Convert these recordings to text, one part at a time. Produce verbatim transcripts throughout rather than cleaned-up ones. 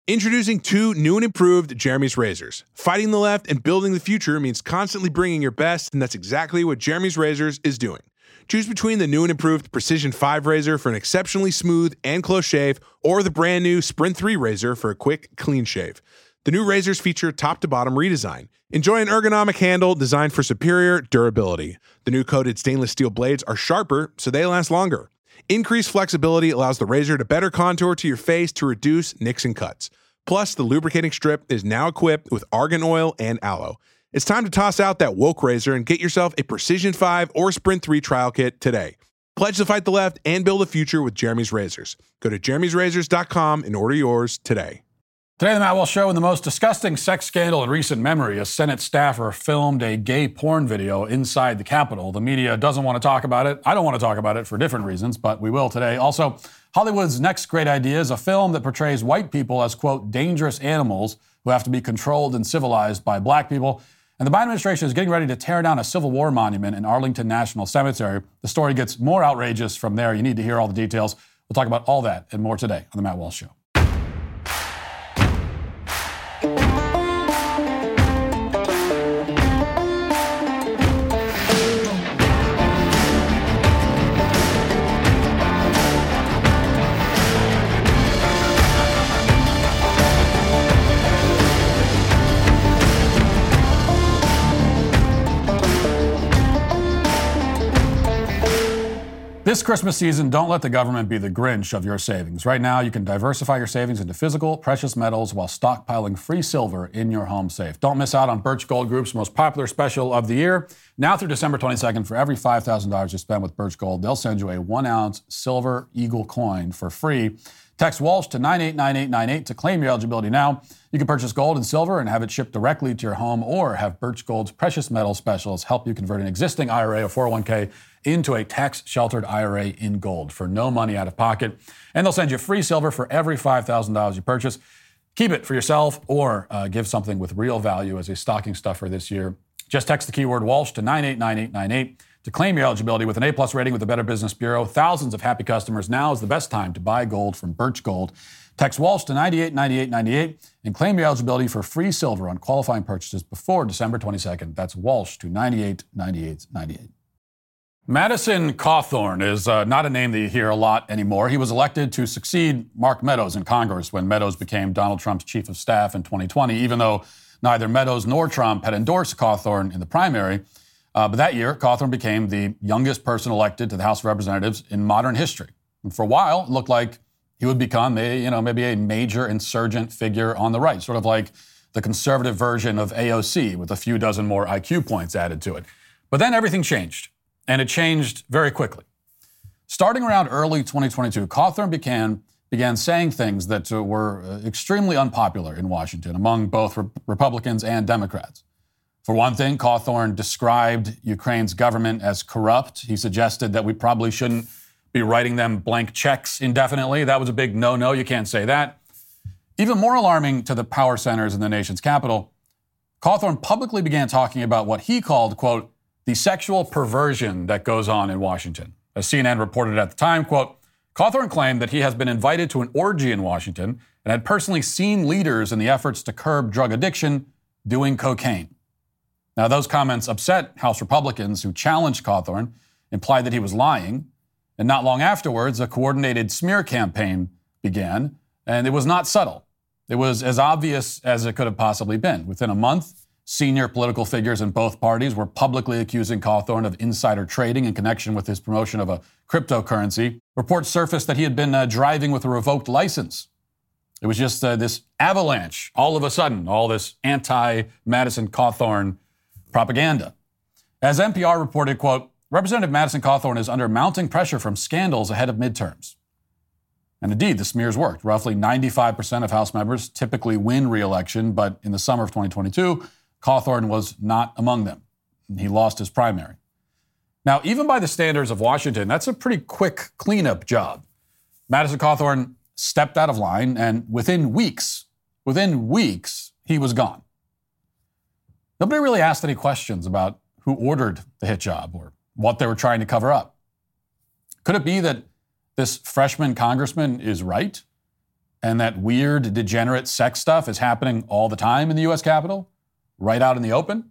Introducing two new and improved Jeremy's razors. Fighting the left and building the future means constantly bringing your best, and that's exactly what Jeremy's Razors is doing. Choose between the new and improved Precision five razor for an exceptionally smooth and close shave, or the brand new Sprint three razor for a quick, clean shave. The new razors feature top-to-bottom redesign. Enjoy an ergonomic handle designed for superior durability. The new coated stainless steel blades are sharper, so they last longer. Increased flexibility allows the razor to better contour to your face to reduce nicks and cuts. Plus, the lubricating strip is now equipped with argan oil and aloe. It's time to toss out that woke razor and get yourself a Precision five or Sprint three trial kit today. Pledge to fight the left and build a future with Jeremy's Razors. Go to jeremy's razors dot com and order yours today. Today, the Matt Walsh Show, in the most disgusting sex scandal in recent memory, a Senate staffer filmed a gay porn video inside the Capitol. The media doesn't want to talk about it. I don't want to talk about it for different reasons, but we will today. Also, Hollywood's next great idea is a film that portrays white people as, quote, dangerous animals who have to be controlled and civilized by black people. And the Biden administration is getting ready to tear down a Civil War monument in Arlington National Cemetery. The story gets more outrageous from there. You need to hear all the details. We'll talk about all that and more today on The Matt Walsh Show. This Christmas season, don't let the government be the Grinch of your savings. Right now, you can diversify your savings into physical, precious metals while stockpiling free silver in your home safe. Don't miss out on Birch Gold Group's most popular special of the year. Now through December twenty-second, for every five thousand dollars you spend with Birch Gold, they'll send you a one-ounce silver eagle coin for free. Text Walsh to nine eight nine eight nine eight to claim your eligibility now. You can purchase gold and silver and have it shipped directly to your home, or have Birch Gold's precious metal specialists help you convert an existing I R A or four oh one k into a tax-sheltered I R A in gold for no money out of pocket. And they'll send you free silver for every five thousand dollars you purchase. Keep it for yourself, or uh, give something with real value as a stocking stuffer this year. Just text the keyword Walsh to nine eight nine eight nine eight to claim your eligibility with an A-plus rating with the Better Business Bureau. Thousands of happy customers. Now is the best time to buy gold from Birch Gold. Text Walsh to nine eight nine eight nine eight and claim your eligibility for free silver on qualifying purchases before December twenty-second. That's Walsh to nine eight nine eight nine eight. Madison Cawthorn is uh, not a name that you hear a lot anymore. He was elected to succeed Mark Meadows in Congress when Meadows became Donald Trump's chief of staff in twenty twenty, even though neither Meadows nor Trump had endorsed Cawthorn in the primary. Uh, but that year, Cawthorn became the youngest person elected to the House of Representatives in modern history. And for a while, it looked like he would become a, you know, maybe a major insurgent figure on the right, sort of like the conservative version of A O C with a few dozen more I Q points added to it. But then everything changed, and it changed very quickly. Starting around early twenty twenty-two, Cawthorn began, began saying things that uh, were uh, extremely unpopular in Washington among both re- Republicans and Democrats. For one thing, Cawthorn described Ukraine's government as corrupt. He suggested that we probably shouldn't be writing them blank checks indefinitely. That was a big no-no. You can't say that. Even more alarming to the power centers in the nation's capital, Cawthorn publicly began talking about what he called, quote, the sexual perversion that goes on in Washington. As C N N reported at the time, quote, Cawthorn claimed that he has been invited to an orgy in Washington and had personally seen leaders in the efforts to curb drug addiction doing cocaine. Now, those comments upset House Republicans who challenged Cawthorn, implied that he was lying, and not long afterwards, a coordinated smear campaign began, and it was not subtle. It was as obvious as it could have possibly been. Within a month, senior political figures in both parties were publicly accusing Cawthorn of insider trading in connection with his promotion of a cryptocurrency. Reports surfaced that he had been uh, driving with a revoked license. It was just uh, this avalanche, all of a sudden, all this anti-Madison Cawthorn propaganda. As N P R reported, quote, Representative Madison Cawthorn is under mounting pressure from scandals ahead of midterms. And indeed, the smears worked. Roughly ninety-five percent of House members typically win re-election, but in the summer of twenty twenty-two, Cawthorn was not among them. He lost his primary. Now, even by the standards of Washington, that's a pretty quick cleanup job. Madison Cawthorn stepped out of line, and within weeks, within weeks, he was gone. Nobody really asked any questions about who ordered the hit job or what they were trying to cover up. Could it be that this freshman congressman is right? and that weird, degenerate sex stuff is happening all the time in the U S Capitol, right out in the open?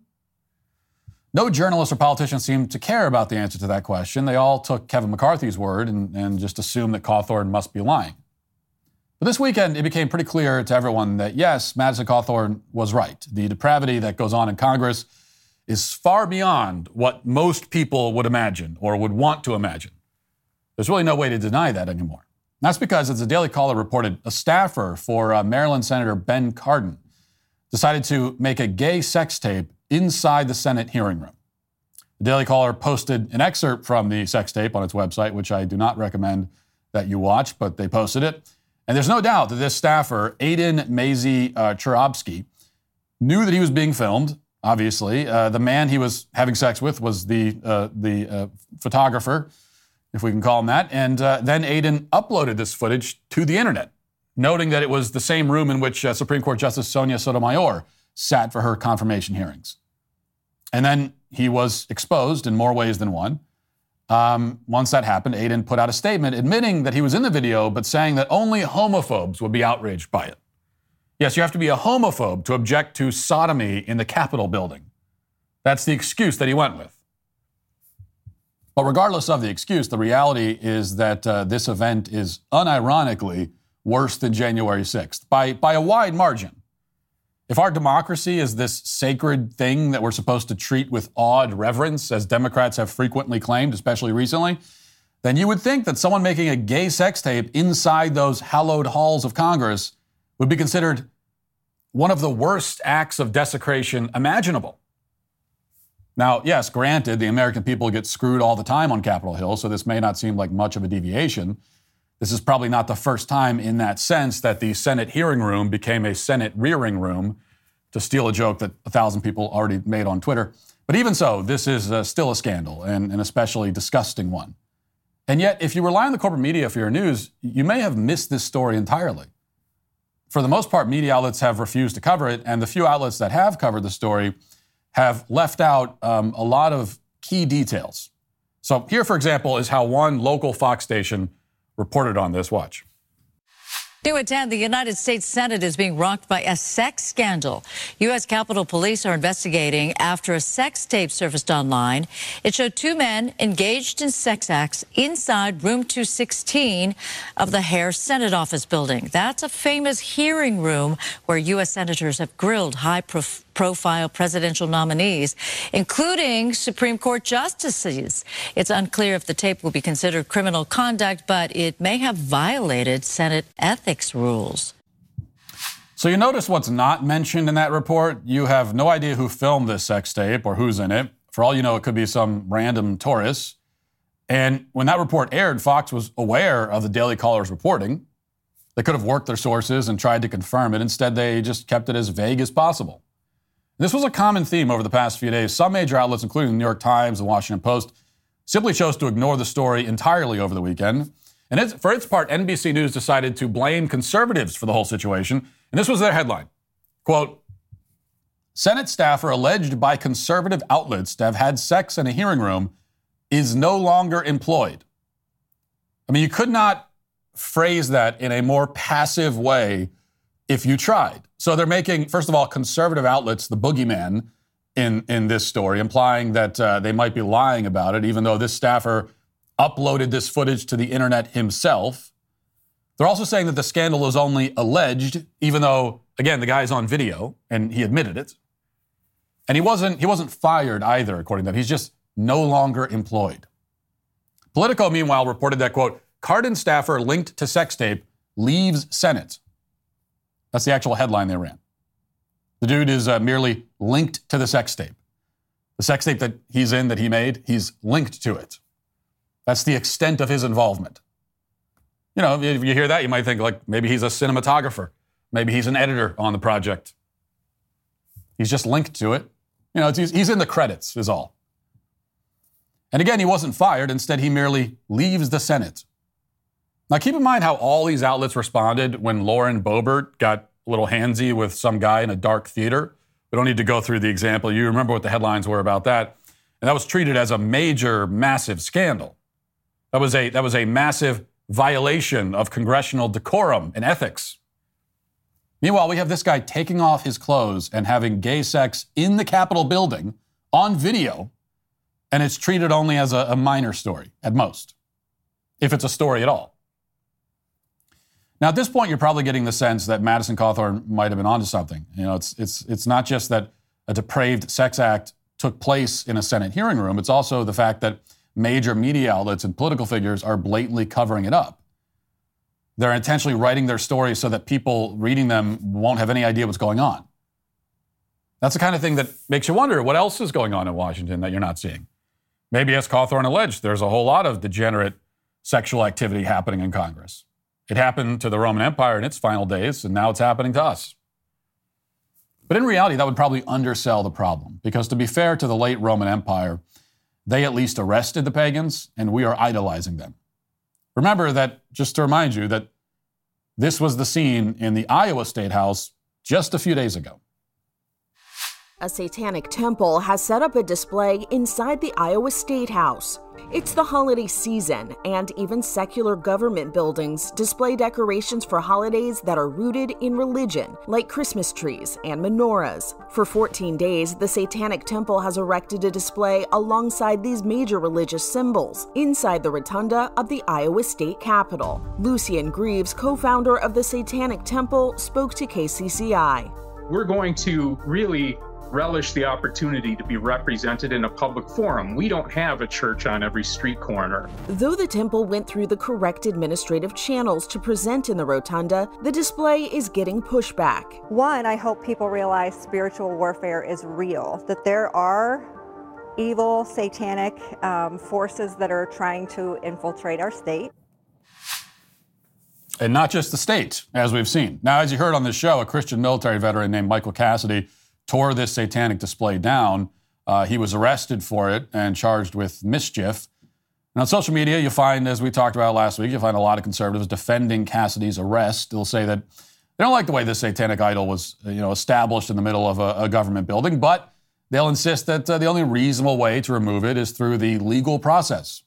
No journalist or politician seemed to care about the answer to that question. They all took Kevin McCarthy's word and, and just assumed that Cawthorn must be lying. But this weekend, it became pretty clear to everyone that, yes, Madison Cawthorn was right. The depravity that goes on in Congress is far beyond what most people would imagine or would want to imagine. There's really no way to deny that anymore. And that's because, as the Daily Caller reported, a staffer for uh, Maryland Senator Ben Cardin decided to make a gay sex tape inside the Senate hearing room. The Daily Caller posted an excerpt from the sex tape on its website, which I do not recommend that you watch, but they posted it. And there's no doubt that this staffer, Aiden Mazie uh, Churobsky, knew that he was being filmed, obviously. Uh, the man he was having sex with was the, uh, the uh, photographer, if we can call him that. And uh, then Aiden uploaded this footage to the internet, noting that it was the same room in which uh, Supreme Court Justice Sonia Sotomayor sat for her confirmation hearings. And then he was exposed in more ways than one. Um, once that happened, Aiden put out a statement admitting that he was in the video, but saying that only homophobes would be outraged by it. Yes, you have to be a homophobe to object to sodomy in the Capitol building. That's the excuse that he went with. But regardless of the excuse, the reality is that uh, this event is unironically worse than January sixth by, by a wide margin. If our democracy is this sacred thing that we're supposed to treat with awed reverence, as Democrats have frequently claimed, especially recently, then you would think that someone making a gay sex tape inside those hallowed halls of Congress would be considered one of the worst acts of desecration imaginable. Now, yes, granted, the American people get screwed all the time on Capitol Hill, so this may not seem like much of a deviation. This is probably not the first time in that sense that the Senate hearing room became a Senate rearing room, to steal a joke that a thousand people already made on Twitter. But even so, this is uh, still a scandal, and an especially disgusting one. And yet, if you rely on the corporate media for your news, you may have missed this story entirely. For the most part, media outlets have refused to cover it, and the few outlets that have covered the story have left out um, a lot of key details. So here, for example, is how one local Fox station reported on this. Watch. New at ten, the United States Senate is being rocked by a sex scandal. U S Capitol Police are investigating after a sex tape surfaced online. It showed two men engaged in sex acts inside room two sixteen of the Hare Senate Office building. That's a famous hearing room where U S senators have grilled high-profile presidential nominees, including Supreme Court justices. It's unclear if the tape will be considered criminal conduct, but it may have violated Senate ethics rules. So you notice what's not mentioned in that report? You have no idea who filmed this sex tape or who's in it. For all you know, it could be some random tourist. And when that report aired, Fox was aware of the Daily Caller's reporting. They could have worked their sources and tried to confirm it. Instead, they just kept it as vague as possible. This was a common theme over the past few days. Some major outlets, including the New York Times, the Washington Post, simply chose to ignore the story entirely over the weekend. And it's, for its part, N B C News decided to blame conservatives for the whole situation. And this was their headline. Quote, Senate staffer alleged by conservative outlets to have had sex in a hearing room is no longer employed. I mean, you could not phrase that in a more passive way if you tried. So they're making, first of all, conservative outlets the boogeyman in, in this story, implying that uh, they might be lying about it, even though this staffer uploaded this footage to the internet himself. They're also saying that the scandal is only alleged, even though, again, the guy's on video and he admitted it. And he wasn't, he wasn't fired either, according to that. He's just no longer employed. Politico, meanwhile, reported that, quote, Cardin staffer linked to sex tape leaves Senate. That's the actual headline they ran. The dude is uh, merely linked to the sex tape. The sex tape that he's in, that he made, he's linked to it. That's the extent of his involvement. You know, if you hear that, you might think like maybe he's a cinematographer. Maybe he's an editor on the project. He's just linked to it. You know, it's, he's in the credits is all. And again, he wasn't fired. Instead, he merely leaves the Senate. Now, keep in mind how all these outlets responded when Lauren Boebert got a little handsy with some guy in a dark theater. We don't need to go through the example. You remember what the headlines were about that. And that was treated as a major, massive scandal. That was a, that was a massive violation of congressional decorum and ethics. Meanwhile, we have this guy taking off his clothes and having gay sex in the Capitol building on video, and it's treated only as a, a minor story at most, if it's a story at all. Now, at this point, you're probably getting the sense that Madison Cawthorn might have been onto something. You know, it's it's it's not just that a depraved sex act took place in a Senate hearing room. It's also the fact that major media outlets and political figures are blatantly covering it up. They're intentionally writing their stories so that people reading them won't have any idea what's going on. That's the kind of thing that makes you wonder what else is going on in Washington that you're not seeing. Maybe, as Cawthorn alleged, there's a whole lot of degenerate sexual activity happening in Congress. It happened to the Roman Empire in its final days, and now it's happening to us. But in reality, that would probably undersell the problem, because to be fair to the late Roman Empire, they at least arrested the pagans, and we are idolizing them. Remember that, just to remind you, that this was the scene in the Iowa State House just a few days ago. A satanic temple has set up a display inside the Iowa State House. It's the holiday season, and even secular government buildings display decorations for holidays that are rooted in religion, like Christmas trees and menorahs. For fourteen days, the Satanic Temple has erected a display alongside these major religious symbols inside the rotunda of the Iowa State Capitol. Lucian Greaves, co-founder of the Satanic Temple, spoke to K C C I. We're going to really relish the opportunity to be represented in a public forum. We don't have a church on every street corner. Though the temple went through the correct administrative channels to present in the rotunda, the display is getting pushback. One, I hope people realize spiritual warfare is real, that there are evil, satanic um, forces that are trying to infiltrate our state. And not just the state, as we've seen. Now, as you heard on this show, a Christian military veteran named Michael Cassidy tore this satanic display down. Uh, he was arrested for it and charged with mischief. And on social media, you find, as we talked about last week, you find a lot of conservatives defending Cassidy's arrest. They'll say that they don't like the way this satanic idol was, you know, established in the middle of a, a government building, but they'll insist that uh, the only reasonable way to remove it is through the legal process.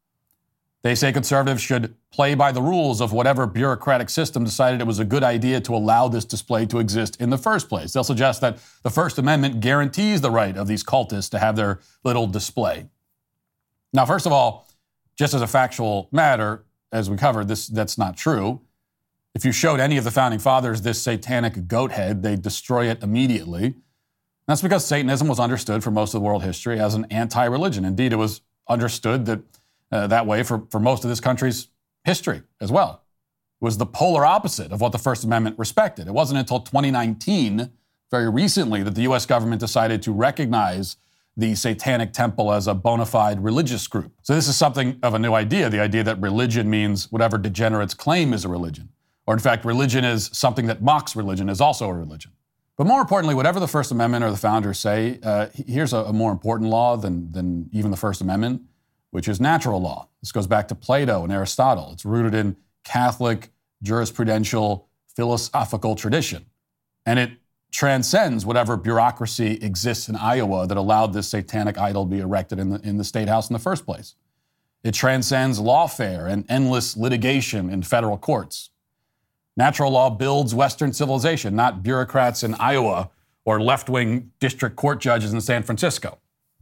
They say conservatives should play by the rules of whatever bureaucratic system decided it was a good idea to allow this display to exist in the first place. They'll suggest that the First Amendment guarantees the right of these cultists to have their little display. Now, first of all, just as a factual matter, as we covered, this that's not true. If you showed any of the founding fathers this satanic goat head, they'd destroy it immediately. That's because Satanism was understood for most of world history as an anti-religion. Indeed, it was understood that Uh, that way for, for most of this country's history as well. It was the polar opposite of what the First Amendment respected. It wasn't until twenty nineteen, very recently, that the U S government decided to recognize the Satanic Temple as a bona fide religious group. So this is something of a new idea, the idea that religion means whatever degenerates claim is a religion. Or in fact, religion is something that mocks religion is also a religion. But more importantly, whatever the First Amendment or the founders say, uh, here's a, a more important law than, than even the First Amendment, which is natural law. This goes back to Plato and Aristotle. It's rooted in Catholic jurisprudential philosophical tradition. And it transcends whatever bureaucracy exists in Iowa that allowed this satanic idol to be erected in the, in the State House in the first place. It transcends lawfare and endless litigation in federal courts. Natural law builds Western civilization, not bureaucrats in Iowa or left-wing district court judges in San Francisco.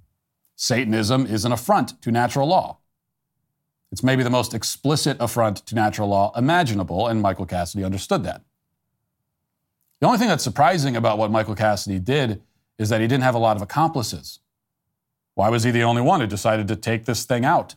Satanism is an affront to natural law. It's maybe the most explicit affront to natural law imaginable, and Michael Cassidy understood that. The only thing that's surprising about what Michael Cassidy did is that he didn't have a lot of accomplices. Why was he the only one who decided to take this thing out?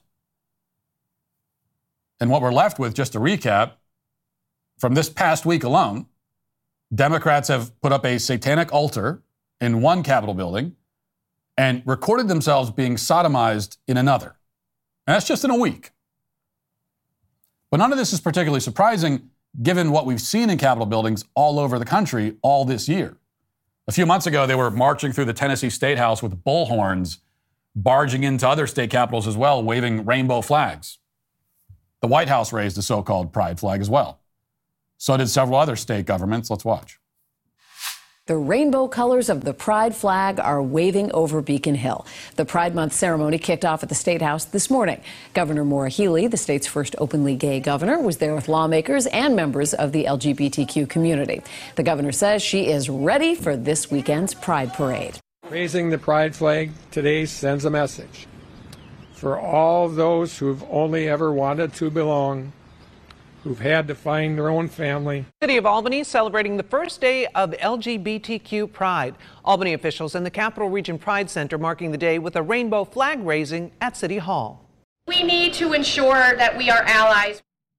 And what we're left with, just to recap, from this past week alone, Democrats have put up a satanic altar in one Capitol building and recorded themselves being sodomized in another. And that's just in a week. But none of this is particularly surprising given what we've seen in Capitol buildings all over the country all this year. A few months ago, they were marching through the Tennessee State House with bullhorns, barging into other state capitals as well, waving rainbow flags. The White House raised a so-called pride flag as well. So did several other state governments. Let's watch. The rainbow colors of the Pride flag are waving over Beacon Hill. The Pride Month ceremony kicked off at the State House this morning. Governor Maura Healey, the state's first openly gay governor, was there with lawmakers and members of the L G B T Q community. The governor says she is ready for this weekend's Pride Parade. Raising the Pride flag today sends a message for all those who've only ever wanted to belong, who've had to find their own family. City of Albany celebrating the first day of L G B T Q Pride. Albany officials in the Capital Region Pride Center marking the day with a rainbow flag raising at City Hall. We need to ensure that we are allies.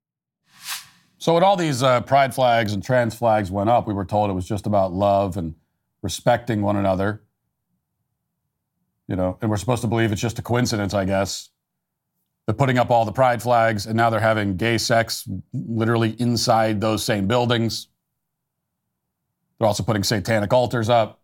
So when all these uh, pride flags and trans flags went up, we were told it was just about love and respecting one another. You know, and we're supposed to believe it's just a coincidence, I guess. They're putting up all the pride flags, and now they're having gay sex literally inside those same buildings. They're also putting satanic altars up.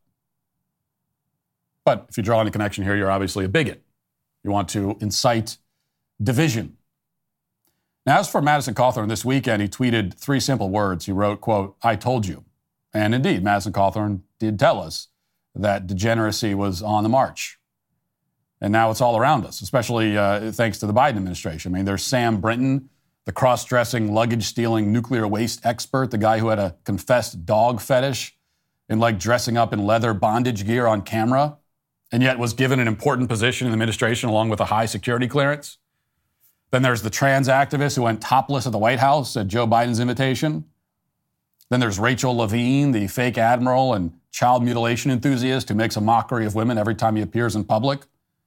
But if you draw any connection here, you're obviously a bigot. You want to incite division. Now, as for Madison Cawthorn this weekend, he tweeted three simple words. He wrote, quote, "I told you." And indeed, Madison Cawthorn did tell us that degeneracy was on the march. And now it's all around us, especially uh, thanks to the Biden administration. I mean, there's Sam Brinton, the cross-dressing, luggage-stealing nuclear waste expert, the guy who had a confessed dog fetish and liked dressing up in leather bondage gear on camera, and yet was given an important position in the administration along with a high security clearance. Then there's the trans activist who went topless at the White House at Joe Biden's invitation. Then there's Rachel Levine, the fake admiral and child mutilation enthusiast who makes a mockery of women every time he appears in public.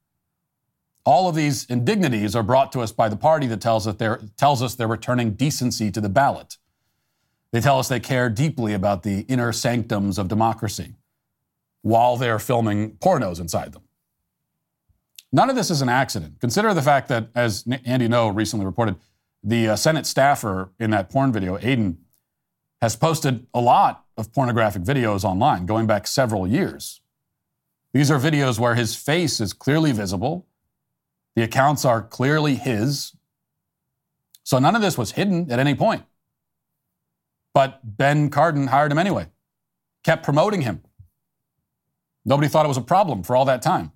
All of these indignities are brought to us by the party that tells us they're, tells us they're returning decency to the ballot. They tell us they care deeply about the inner sanctums of democracy while they're filming pornos inside them. None of this is an accident. Consider the fact that, as Andy Ngo recently reported, the uh, Senate staffer in that porn video, Aiden, has posted a lot of pornographic videos online going back several years. These are videos where his face is clearly visible. The accounts are clearly his. So none of this was hidden at any point. But Ben Cardin hired him anyway, kept promoting him. Nobody thought it was a problem for all that time.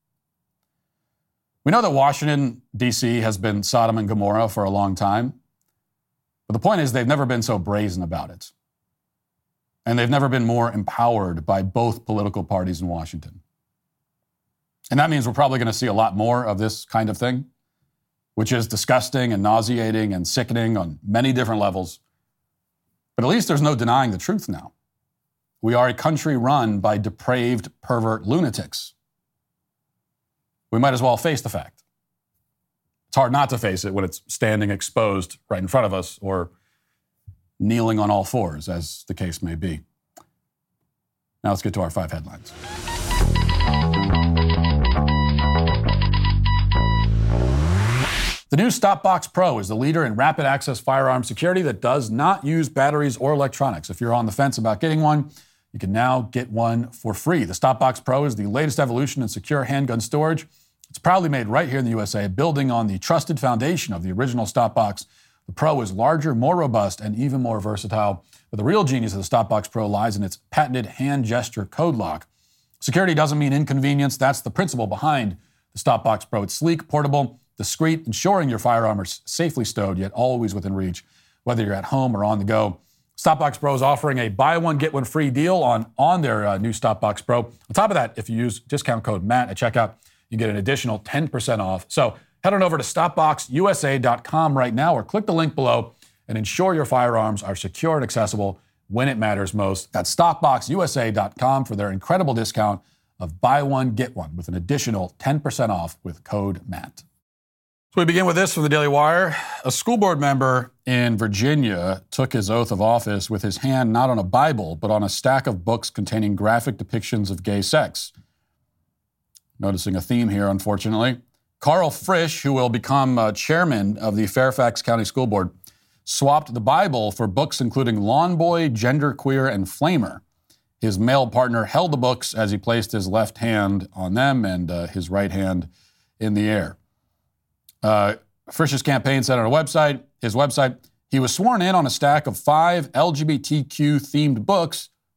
We know that Washington, D C has been Sodom and Gomorrah for a long time. But the point is they've never been so brazen about it. And they've never been more empowered by both political parties in Washington. And that means we're probably going to see a lot more of this kind of thing, which is disgusting and nauseating and sickening on many different levels. But at least there's no denying the truth now. We are a country run by depraved, pervert lunatics. We might as well face the fact. It's hard not to face it when it's standing exposed right in front of us or kneeling on all fours, as the case may be. Now let's get to our five headlines. The new StopBox Pro is the leader in rapid access firearm security that does not use batteries or electronics. If you're on the fence about getting one, you can now get one for free. The StopBox Pro is the latest evolution in secure handgun storage. It's proudly made right here in the U S A, building on the trusted foundation of the original StopBox. The Pro is larger, more robust, and even more versatile. But the real genius of the StopBox Pro lies in its patented hand gesture code lock. Security doesn't mean inconvenience. That's the principle behind the StopBox Pro. It's sleek, portable, discreet, ensuring your firearm is safely stowed, yet always within reach, whether you're at home or on the go. StopBox Pro is offering a buy one, get one free deal on, on their uh, new StopBox Pro. On top of that, if you use discount code Matt at checkout, you get an additional ten percent off. So head on over to stop box U S A dot com right now or click the link below and ensure your firearms are secure and accessible when it matters most. That's stop box U S A dot com for their incredible discount of buy one, get one with an additional ten percent off with code Matt. So we begin with this from the Daily Wire. A school board member in Virginia took his oath of office with his hand not on a Bible, but on a stack of books containing graphic depictions of gay sex. Noticing a theme here, unfortunately. Carl Frisch, who will become uh, chairman of the Fairfax County School Board, swapped the Bible for books including Lawn Boy, Genderqueer, and Flamer. His male partner held the books as he placed his left hand on them and uh, his right hand in the air. Uh, Frisch's campaign said on a website, his website, he was sworn in on a stack of five L G B T Q-themed books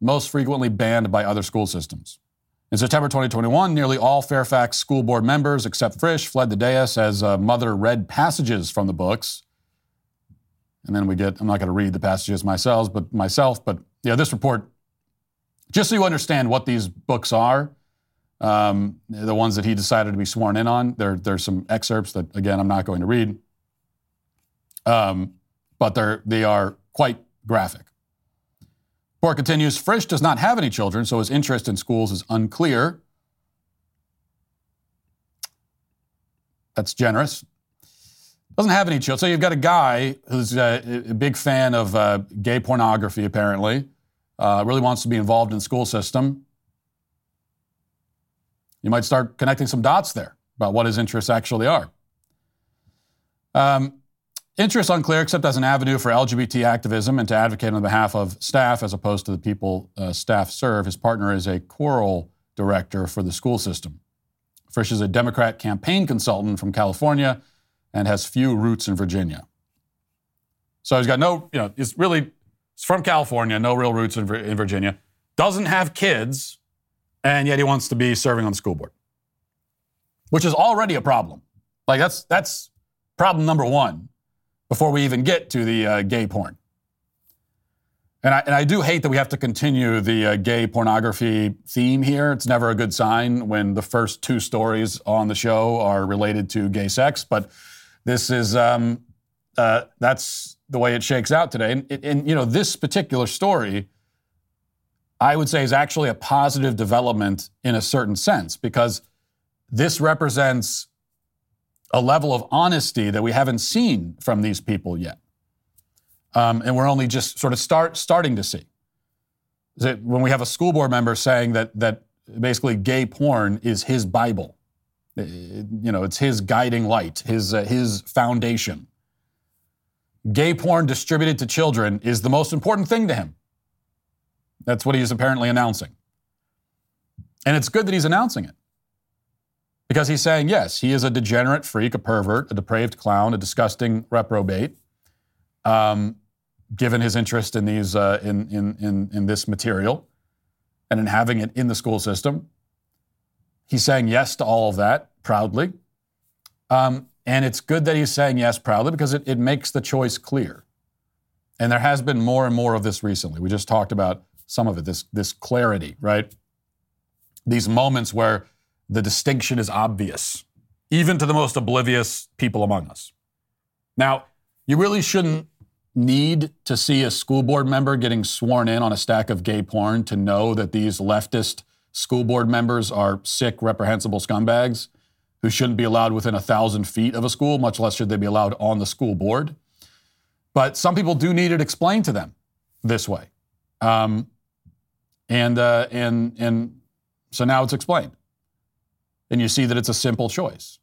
most frequently banned by other school systems. In September twenty twenty-one, nearly all Fairfax school board members, except Frisch, fled the dais as uh, Mother read passages from the books. And then we get, I'm not going to read the passages myself, but myself, but yeah, this report, just so you understand what these books are, um, the ones that he decided to be sworn in on, there, there's some excerpts that, again, I'm not going to read. Um, but they're, they are quite graphic. Report continues, Frisch does not have any children, so his interest in schools is unclear. That's generous. Doesn't have any children. So you've got a guy who's a, a big fan of uh, gay pornography, apparently, uh, really wants to be involved in the school system. You might start connecting some dots there about what his interests actually are. Um, Interests unclear, except as an avenue for L G B T activism and to advocate on behalf of staff as opposed to the people uh, staff serve. His partner is a choral director for the school system. Frisch is a Democrat campaign consultant from California and has few roots in Virginia. So he's got no, you know, he's really, he's from California, no real roots in, in Virginia, doesn't have kids, and yet he wants to be serving on the school board, which is already a problem. Like that's that's problem number one. Before we even get to the uh, gay porn. And I, and I do hate that we have to continue the uh, gay pornography theme here. It's never a good sign when the first two stories on the show are related to gay sex, but this is, um, uh, that's the way it shakes out today. And, and, you know, this particular story, I would say is actually a positive development in a certain sense, because this represents a level of honesty that we haven't seen from these people yet. Um, and we're only just sort of start starting to see. That when we have a school board member saying that that basically gay porn is his Bible, it, you know, it's his guiding light, his uh, his foundation. Gay porn distributed to children is the most important thing to him. That's what he's apparently announcing. And it's good that he's announcing it. Because he's saying, yes, he is a degenerate freak, a pervert, a depraved clown, a disgusting reprobate, um, given his interest in these uh, in, in in in this material and in having it in the school system. He's saying yes to all of that proudly. Um, and it's good that he's saying yes proudly because it, it makes the choice clear. And there has been more and more of this recently. We just talked about some of it, this, this clarity, right? These moments where the distinction is obvious, even to the most oblivious people among us. Now, you really shouldn't need to see a school board member getting sworn in on a stack of gay porn to know that these leftist school board members are sick, reprehensible scumbags who shouldn't be allowed within a thousand feet of a school, much less should they be allowed on the school board. But some people do need it explained to them this way. Um, and, uh, and, and so now it's explained. And you see that it's a simple choice.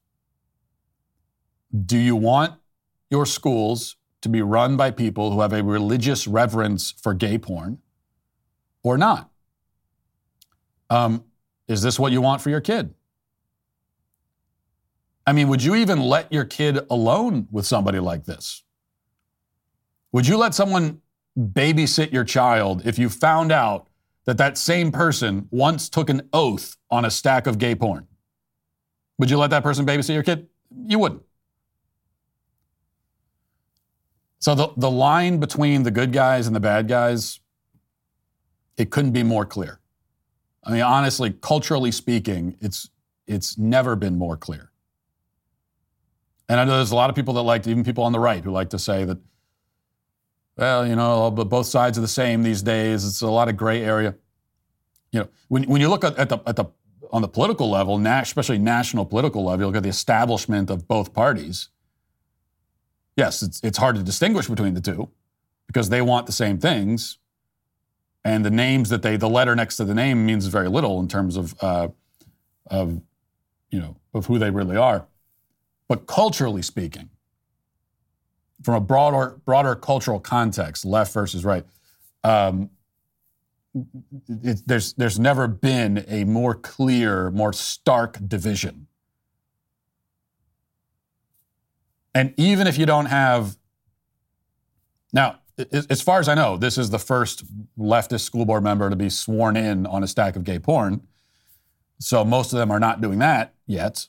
Do you want your schools to be run by people who have a religious reverence for gay porn or not? Um, is this what you want for your kid? I mean, would you even let your kid alone with somebody like this? Would you let someone babysit your child if you found out that that same person once took an oath on a stack of gay porn? Would you let that person babysit your kid? You wouldn't. So the, the line between the good guys and the bad guys, it couldn't be more clear. I mean, honestly, culturally speaking, it's it's never been more clear. And I know there's a lot of people that like, even people on the right, who like to say that, well, you know, but both sides are the same these days. It's a lot of gray area. You know, when when you look at, at the at the on the political level, especially national political level, you look at the establishment of both parties. Yes, it's it's hard to distinguish between the two because they want the same things, and the names that they, the letter next to the name means very little in terms of, uh, of, you know, of who they really are. But culturally speaking, from a broader broader cultural context, left versus right, um, it, there's there's never been a more clear, more stark division. And even if you don't have, now, as far as I know, this is the first leftist school board member to be sworn in on a stack of gay porn. So most of them are not doing that yet.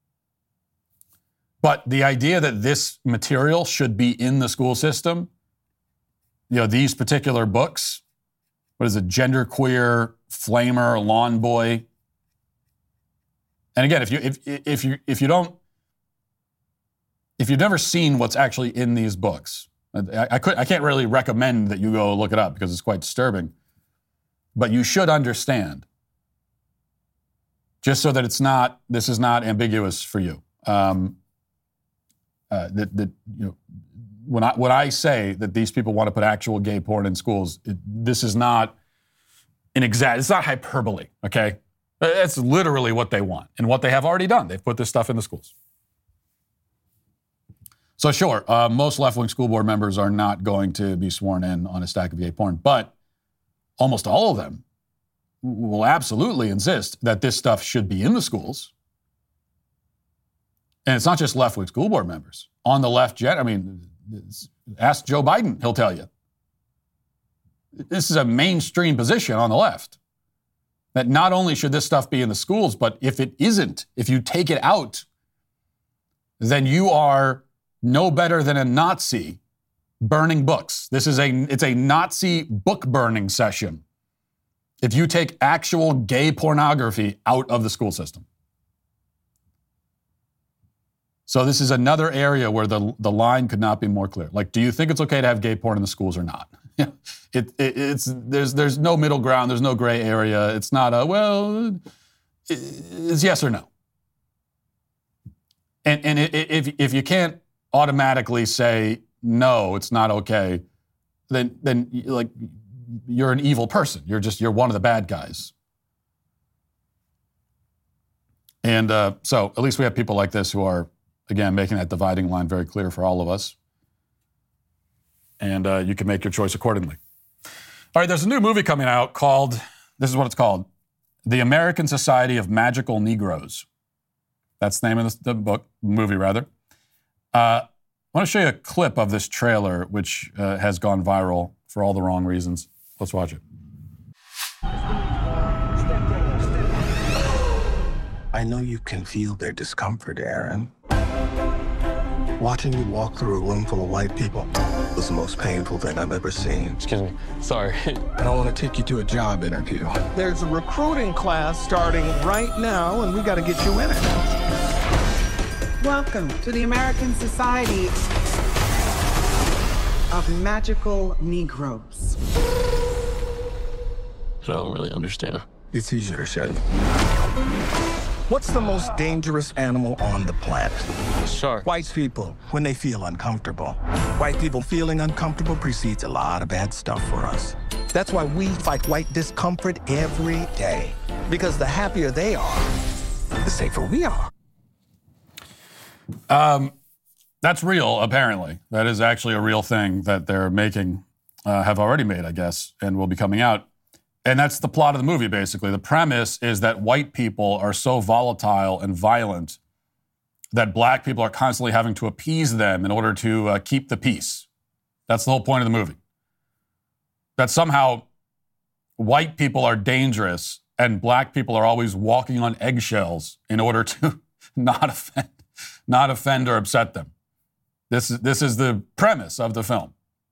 But the idea that this material should be in the school system, you know, these particular books, what is it, genderqueer, flamer, lawn boy. And again, if you if if you if you don't if you've never seen what's actually in these books, I, I could I can't really recommend that you go look it up because it's quite disturbing. But you should understand, just so that it's not this is not ambiguous for you. Um, uh, that that you know, when I when I say that these people want to put actual gay porn in schools, it, this is not an exact. It's not hyperbole. Okay. That's literally what they want and what they have already done. They've put this stuff in the schools. So sure, uh, most left-wing school board members are not going to be sworn in on a stack of gay porn, but almost all of them will absolutely insist that this stuff should be in the schools. And it's not just left-wing school board members. On the left, jet, I mean, ask Joe Biden, he'll tell you. This is a mainstream position on the left. That not only should this stuff be in the schools, but if it isn't, if you take it out, then you are no better than a Nazi burning books. This is a, it's a Nazi book burning session if you take actual gay pornography out of the school system. So this is another area where the, the line could not be more clear. Like, do you think it's okay to have gay porn in the schools or not? it, it, it's there's there's no middle ground. There's no gray area. It's not a, well, it's yes or no. And and if if you can't automatically say no, it's not okay, then then like you're an evil person. You're just you're one of the bad guys. And uh, so at least we have people like this who are, again, making that dividing line very clear for all of us. And uh, you can make your choice accordingly. All right, there's a new movie coming out called, this is what it's called, The American Society of Magical Negroes. That's the name of the, the book, movie rather. Uh, I want to show you a clip of this trailer, which uh, has gone viral for all the wrong reasons. Let's watch it. I know you can feel their discomfort, Aaron. Watching you walk through a room full of white people was the most painful thing I've ever seen. Excuse me. Sorry. And I want to take you to a job interview. There's a recruiting class starting right now, and we got to get you in it. Welcome to the American Society of Magical Negroes. I don't really understand. It's easier to say. What's the most dangerous animal on the planet? Shark. White people, when they feel uncomfortable. White people feeling uncomfortable precedes a lot of bad stuff for us. That's why we fight white discomfort every day. Because the happier they are, the safer we are. Um, that's real, apparently. That is actually a real thing that they're making, uh, have already made, I guess, and will be coming out. And that's the plot of the movie, basically. The premise is that white people are so volatile and violent that black people are constantly having to appease them in order to uh, keep the peace. That's the whole point of the movie. That somehow white people are dangerous and black people are always walking on eggshells in order to not offend, not offend or upset them. This is, this is the premise of the film.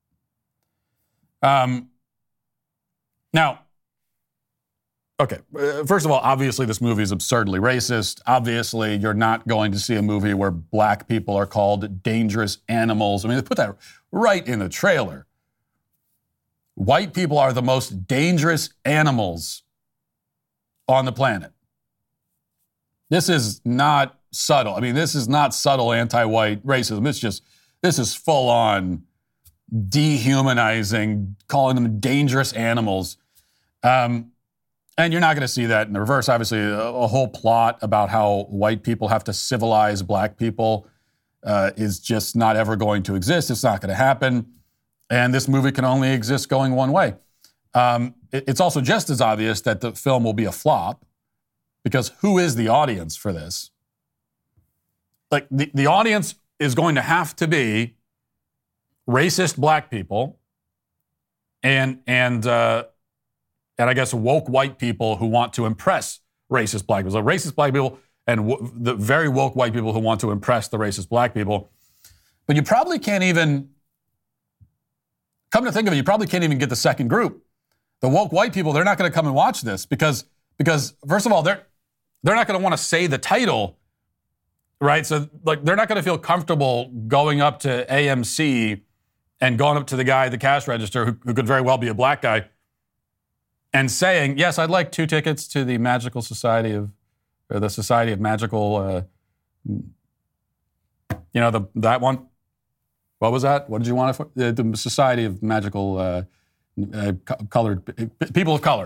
Um, now, Okay, uh, first of all, obviously this movie is absurdly racist. Obviously, you're not going to see a movie where black people are called dangerous animals. I mean, they put that right in the trailer. White people are the most dangerous animals on the planet. This is not subtle. I mean, this is not subtle anti-white racism. It's just, this is full-on dehumanizing, calling them dangerous animals. Um... And you're not going to see that in the reverse. Obviously, a, a whole plot about how white people have to civilize black people uh, is just not ever going to exist. It's not going to happen. And this movie can only exist going one way. Um, it, it's also just as obvious that the film will be a flop because who is the audience for this? Like, the, the audience is going to have to be racist black people and and uh, and I guess woke white people who want to impress racist black people. So racist black people and w- the very woke white people who want to impress the racist black people. But you probably can't even, come to think of it, you probably can't even get the second group. The woke white people, they're not going to come and watch this because, because first of all, they're they're not going to want to say the title, right? So like they're not going to feel comfortable going up to A M C and going up to the guy at the cash register who, who could very well be a black guy and saying, yes, I'd like two tickets to the Magical Society of, or the Society of Magical, uh, you know, the that one. What was that? What did you want it for? The, the Society of Magical uh, uh, Colored People of Color.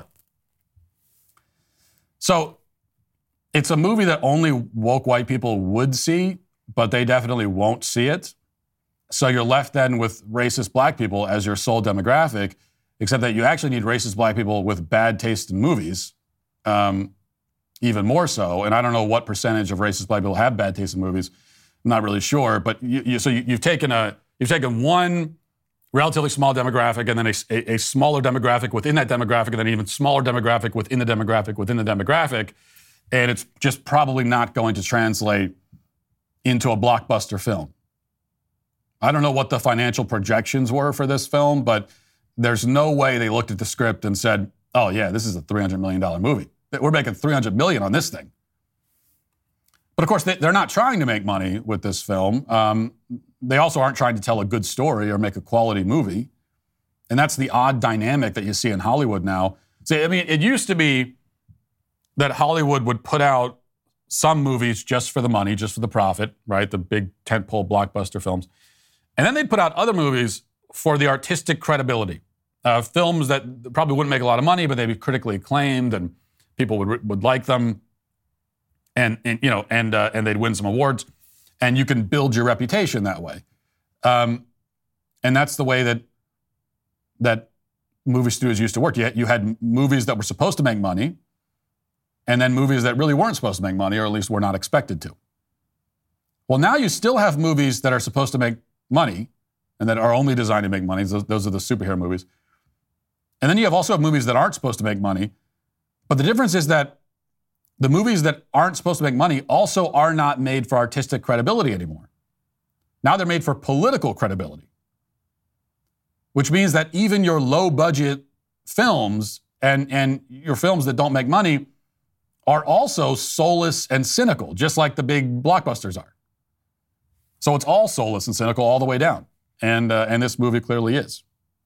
So it's a movie that only woke white people would see, but they definitely won't see it. So you're left then with racist black people as your sole demographic, except that you actually need racist black people with bad taste in movies, um, even more so. And I don't know what percentage of racist black people have bad taste in movies. I'm not really sure. But you, you, so you, you've taken a you've taken one relatively small demographic and then a, a, a smaller demographic within that demographic and then an even smaller demographic within the demographic within the demographic. And it's just probably not going to translate into a blockbuster film. I don't know what the financial projections were for this film, but there's no way they looked at the script and said, oh, yeah, this is a three hundred million dollars movie. We're making three hundred million dollars on this thing. But of course, they, they're not trying to make money with this film. Um, they also aren't trying to tell a good story or make a quality movie. And that's the odd dynamic that you see in Hollywood now. See, I mean, it used to be that Hollywood would put out some movies just for the money, just for the profit, right? The big tentpole blockbuster films. And then they'd put out other movies for the artistic credibility. Uh, films that probably wouldn't make a lot of money, but they'd be critically acclaimed and people would would like them, and, and you know, and uh, and they'd win some awards, and you can build your reputation that way. Um, and that's the way that that movie studios used to work. You had, you had movies that were supposed to make money, and then movies that really weren't supposed to make money, or at least were not expected to. Well, now you still have movies that are supposed to make money, and that are only designed to make money. Those, those are the superhero movies. And then you have also have movies that aren't supposed to make money. But the difference is that the movies that aren't supposed to make money also are not made for artistic credibility anymore. Now they're made for political credibility, which means that even your low-budget films and, and your films that don't make money are also soulless and cynical, just like the big blockbusters are. So it's all soulless and cynical all the way down. And uh, and this movie clearly is.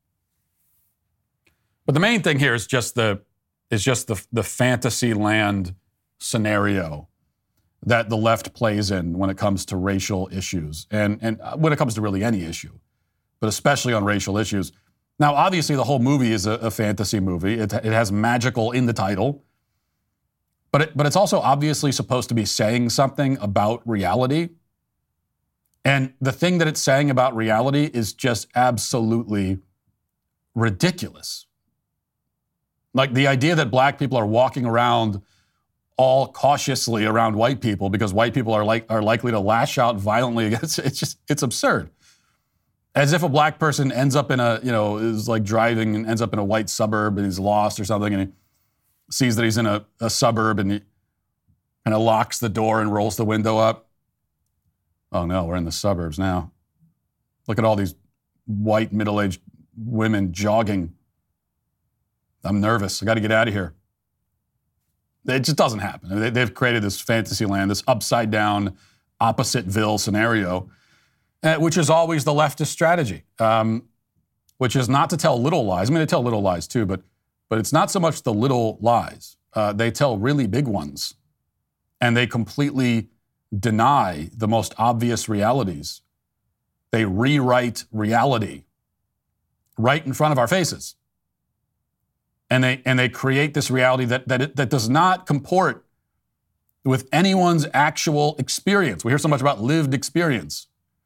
But the main thing here is just the is just the the fantasy land scenario that the left plays in when it comes to racial issues and and when it comes to really any issue, but especially on racial issues. Now, obviously, the whole movie is a, a fantasy movie. It, it has magical in the title, but it, but it's also obviously supposed to be saying something about reality. And the thing that it's saying about reality is just absolutely ridiculous. Like the idea that black people are walking around all cautiously around white people because white people are like are likely to lash out violently against it. It's just, it's absurd. As if a black person ends up in a, you know, is like driving and ends up in a white suburb and he's lost or something and he sees that he's in a, a suburb and he kind of locks the door and rolls the window up. Oh no, we're in the suburbs now. Look at all these white middle-aged women jogging. I'm nervous. I got to get out of here. It just doesn't happen. They've created this fantasy land, this upside-down, opposite-ville scenario, which is always the leftist strategy, um, which is not to tell little lies. I mean, they tell little lies too, but but it's not so much the little lies. Uh, they tell really big ones, and they completely deny the most obvious realities. They rewrite reality right in front of our faces. And they and they create this reality that that, it, that does not comport with anyone's actual experience. We hear so much about lived experience.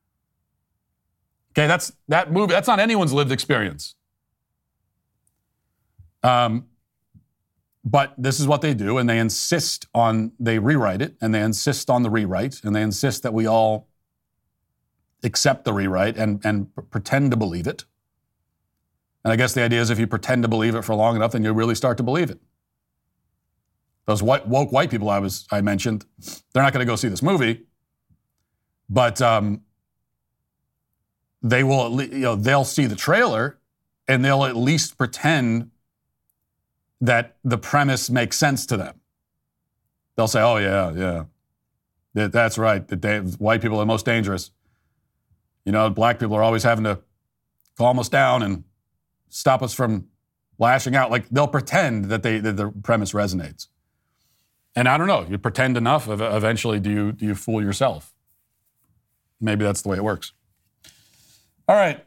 Okay, that's that movie. That's not anyone's lived experience. Um, but this is what they do, and they insist on, they rewrite it, and they insist on the rewrite, and they insist that we all accept the rewrite and, and p- pretend to believe it. And I guess the idea is if you pretend to believe it for long enough, then you really start to believe it. Those white, woke white people I was I mentioned, they're not going to go see this movie, but um, they will. At least, you know, they'll see the trailer, and they'll at least pretend that the premise makes sense to them. They'll say, "Oh yeah, yeah, that, that's right. The da- white people are the most dangerous. You know, black people are always having to calm us down and stop us from lashing out." Like they'll pretend that they that the premise resonates. And I don't know. You pretend enough, eventually, do you do you fool yourself? Maybe that's the way it works. All right.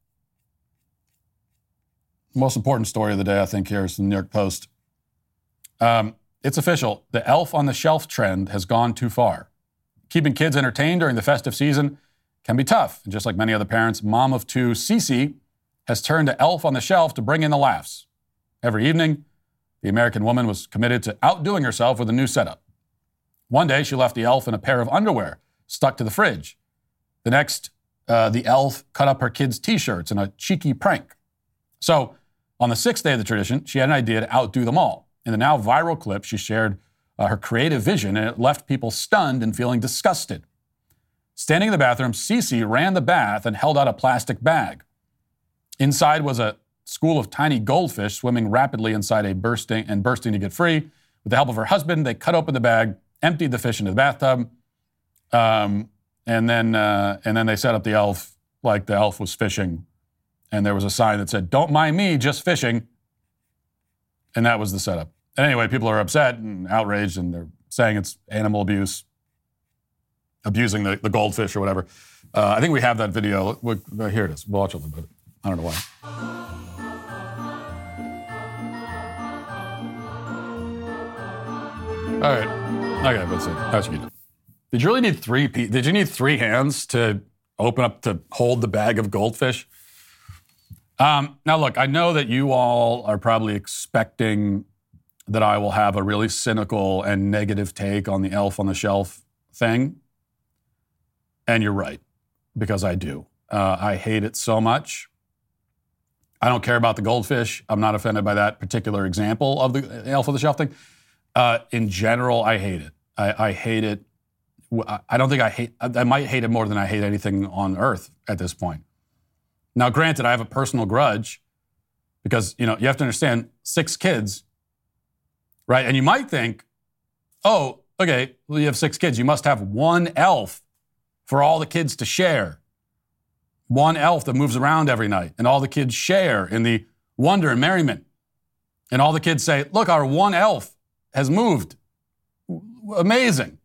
Most important story of the day, I think, here is the New York Post. Um, it's official. The elf on the shelf trend has gone too far. Keeping kids entertained during the festive season can be tough. And just like many other parents, mom of two, Cece, has turned to elf on the shelf to bring in the laughs. Every evening, the American woman was committed to outdoing herself with a new setup. One day, she left the elf in a pair of underwear stuck to the fridge. The next, uh, the elf cut up her kids' T-shirts in a cheeky prank. So, on the sixth day of the tradition, she had an idea to outdo them all. In the now viral clip, she shared uh, her creative vision, and it left people stunned and feeling disgusted. Standing in the bathroom, Cece ran the bath and held out a plastic bag. Inside was a school of tiny goldfish swimming rapidly inside a bursting and bursting to get free. With the help of her husband, they cut open the bag, emptied the fish into the bathtub, um, and then uh, and then they set up the elf like the elf was fishing. And there was a sign that said, "Don't mind me, just fishing." And that was the setup. And anyway, people are upset and outraged, and they're saying it's animal abuse, abusing the, the goldfish or whatever. Uh, I think we have that video. We, uh, here it is. We'll watch a little bit. I don't know why. All right. Okay, that's it. That's what you did. Did you really need three? Pe- did you need three hands to open up to hold the bag of goldfish? Um, now, look, I know that you all are probably expecting that I will have a really cynical and negative take on the elf on the shelf thing. And you're right, because I do. Uh, I hate it so much. I don't care about the goldfish. I'm not offended by that particular example of the elf on the shelf thing. Uh, in general, I hate it. I, I hate it. I don't think I hate, I might hate it more than I hate anything on earth at this point. Now, granted, I have a personal grudge because, you know, you have to understand, six kids, right? And you might think, oh, okay, well, you have six kids. You must have one elf for all the kids to share. One elf that moves around every night, and all the kids share in the wonder and merriment. And all the kids say, look, our one elf has moved. Amazing.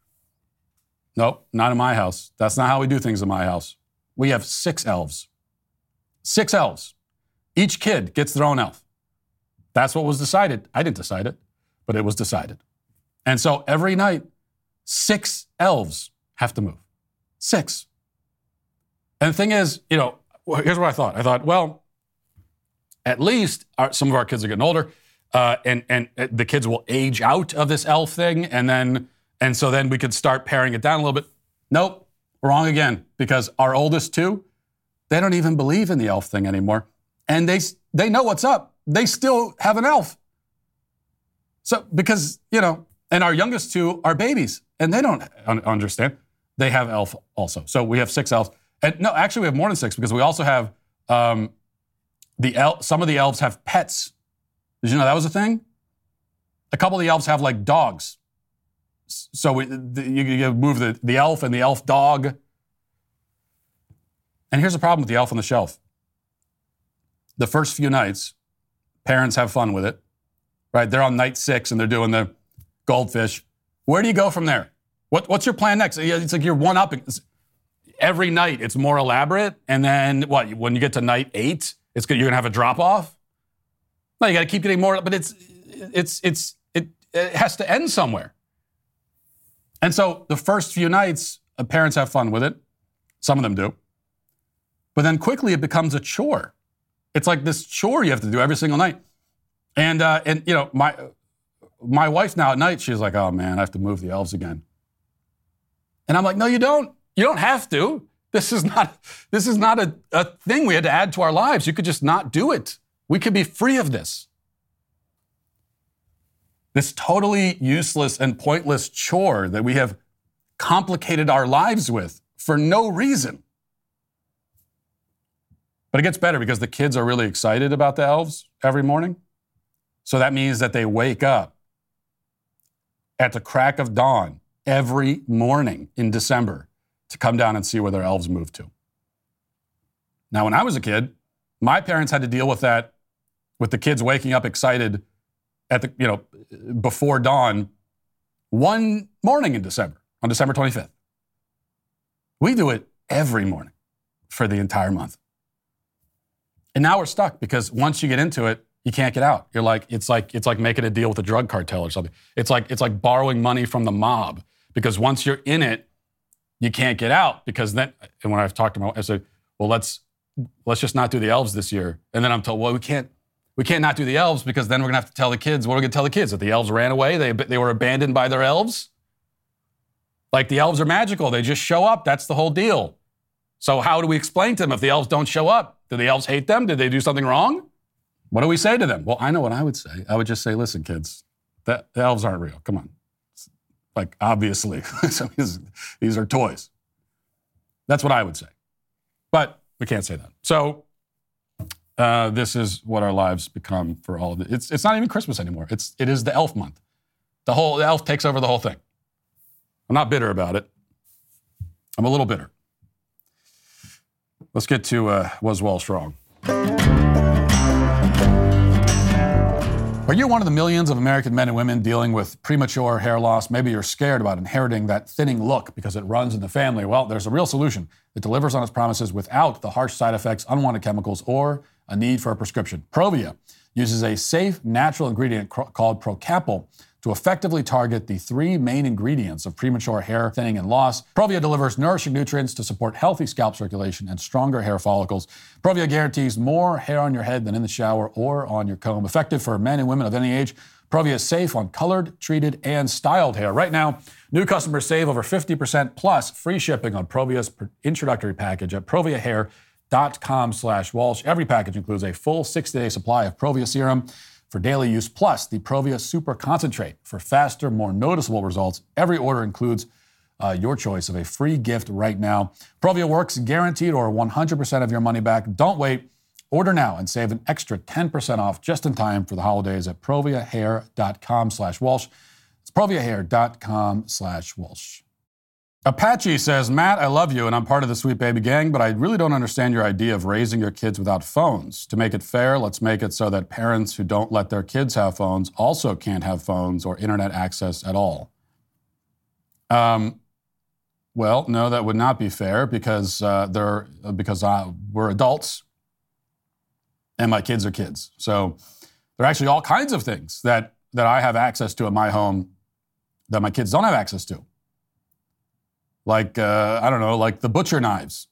Nope, not in my house. That's not how we do things in my house. We have six elves. Six elves. Each kid gets their own elf. That's what was decided. I didn't decide it, but it was decided. And so every night, six elves have to move. Six. And the thing is, you know, here's what I thought. I thought, well, at least our, some of our kids are getting older, uh, and and the kids will age out of this elf thing, and then and so then we could start paring it down a little bit. Nope, wrong again, because our oldest two, they don't even believe in the elf thing anymore, and they they know what's up. They still have an elf. So because you know, and our youngest two are babies, and they don't un- understand. They have elf also. So we have six elves. And no, actually, we have more than six because we also have um, the el- some of the elves have pets. Did you know that was a thing? A couple of the elves have like dogs. So we, the, you, you move the, the elf and the elf dog. And here's the problem with the elf on the shelf. The first few nights, parents have fun with it, right? They're on night six and they're doing the goldfish. Where do you go from there? What, what's your plan next? It's like you're one up. Every night it's more elaborate, and then what? When you get to night eight, it's good. You're gonna have a drop off. No, you got to keep getting more. But it's it's it's it, it has to end somewhere. And so the first few nights, uh, parents have fun with it. Some of them do, but then quickly it becomes a chore. It's like this chore you have to do every single night. And uh, and you know my my wife now at night, she's like, oh man, I have to move the elves again. And I'm like, no, you don't. You don't have to. This is not, this is not a, a thing we had to add to our lives. You could just not do it. We could be free of this. This totally useless and pointless chore that we have complicated our lives with for no reason. But it gets better because the kids are really excited about the elves every morning. So that means that they wake up at the crack of dawn every morning in December to come down and see where their elves moved to. Now, when I was a kid, my parents had to deal with that, with the kids waking up excited at the, you know, before dawn one morning in December, on December twenty-fifth. We do it every morning for the entire month. And now we're stuck because once you get into it, you can't get out. You're like, it's like, it's like making a deal with a drug cartel or something. It's like, it's like borrowing money from the mob because once you're in it, you can't get out because then, and when I've talked to my wife, I said, well, let's, let's just not do the elves this year. And then I'm told, well, we can't, we can't not do the elves because then we're gonna have to tell the kids, what are we gonna tell the kids? That the elves ran away? They, they were abandoned by their elves? Like the elves are magical. They just show up. That's the whole deal. So how do we explain to them if the elves don't show up? Do the elves hate them? Did they do something wrong? What do we say to them? Well, I know what I would say. I would just say, listen, kids, the, the elves aren't real. Come on. Like, obviously, these, these are toys. That's what I would say. But we can't say that. So uh, this is what our lives become for all of it. It's, it's not even Christmas anymore. It's, it is the elf month. The whole, the elf takes over the whole thing. I'm not bitter about it. I'm a little bitter. Let's get to uh, Was Walsh Wrong? Are you one of the millions of American men and women dealing with premature hair loss? Maybe you're scared about inheriting that thinning look because it runs in the family. Well, there's a real solution that delivers on its promises without the harsh side effects, unwanted chemicals, or a need for a prescription. Provia uses a safe, natural ingredient cr- called Procapil to effectively target the three main ingredients of premature hair thinning and loss. Provia delivers nourishing nutrients to support healthy scalp circulation and stronger hair follicles. Provia guarantees more hair on your head than in the shower or on your comb. Effective for men and women of any age, Provia is safe on colored, treated, and styled hair. Right now, new customers save over fifty percent plus free shipping on Provia's introductory package at proviahair.com slash Walsh. Every package includes a full sixty-day supply of Provia serum for daily use, plus the Provia Super Concentrate for faster, more noticeable results. Every order includes uh, your choice of a free gift right now. Provia works guaranteed or one hundred percent of your money back. Don't wait. Order now and save an extra ten percent off just in time for the holidays at proviahair.com slash Walsh. It's proviahair.com slash Walsh. Apache says, Matt, I love you and I'm part of the Sweet Baby Gang, but I really don't understand your idea of raising your kids without phones. To make it fair, let's make it so that parents who don't let their kids have phones also can't have phones or internet access at all. Um, well, no, that would not be fair because uh, they're because uh, we're adults and my kids are kids. So there are actually all kinds of things that, that I have access to in my home that my kids don't have access to. Like, uh, I don't know, like the butcher knives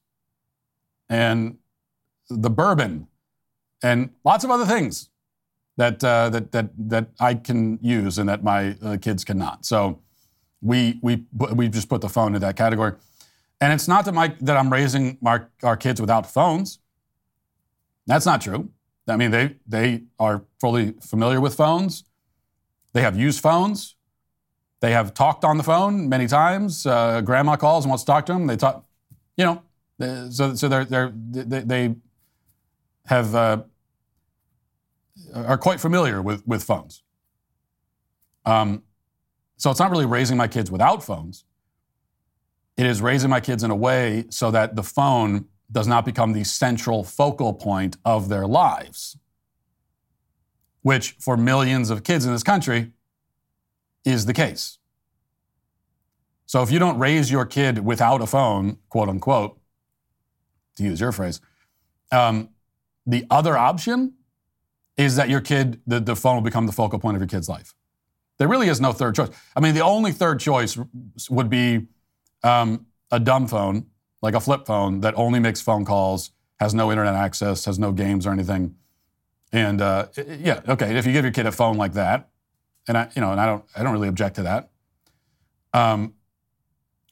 and the bourbon and lots of other things that uh, that that that I can use and that my uh, kids cannot. So we we we just put the phone in that category. And it's not that my that I'm raising our, our kids without phones. That's not true. I mean, they they are fully familiar with phones. They have used phones. They have talked on the phone many times. Uh, grandma calls and wants to talk to them. They talk, you know, so so they're they're they, they have uh, are quite familiar with with phones. Um, so it's not really raising my kids without phones. It is raising my kids in a way so that the phone does not become the central focal point of their lives, which for millions of kids in this country is the case. So if you don't raise your kid without a phone, quote unquote, to use your phrase, um, the other option is that your kid, the, the phone will become the focal point of your kid's life. There really is no third choice. I mean, the only third choice would be um, a dumb phone, like a flip phone that only makes phone calls, has no internet access, has no games or anything. And uh, yeah, okay, if you give your kid a phone like that, and I, you know, and I don't, I don't really object to that. Um,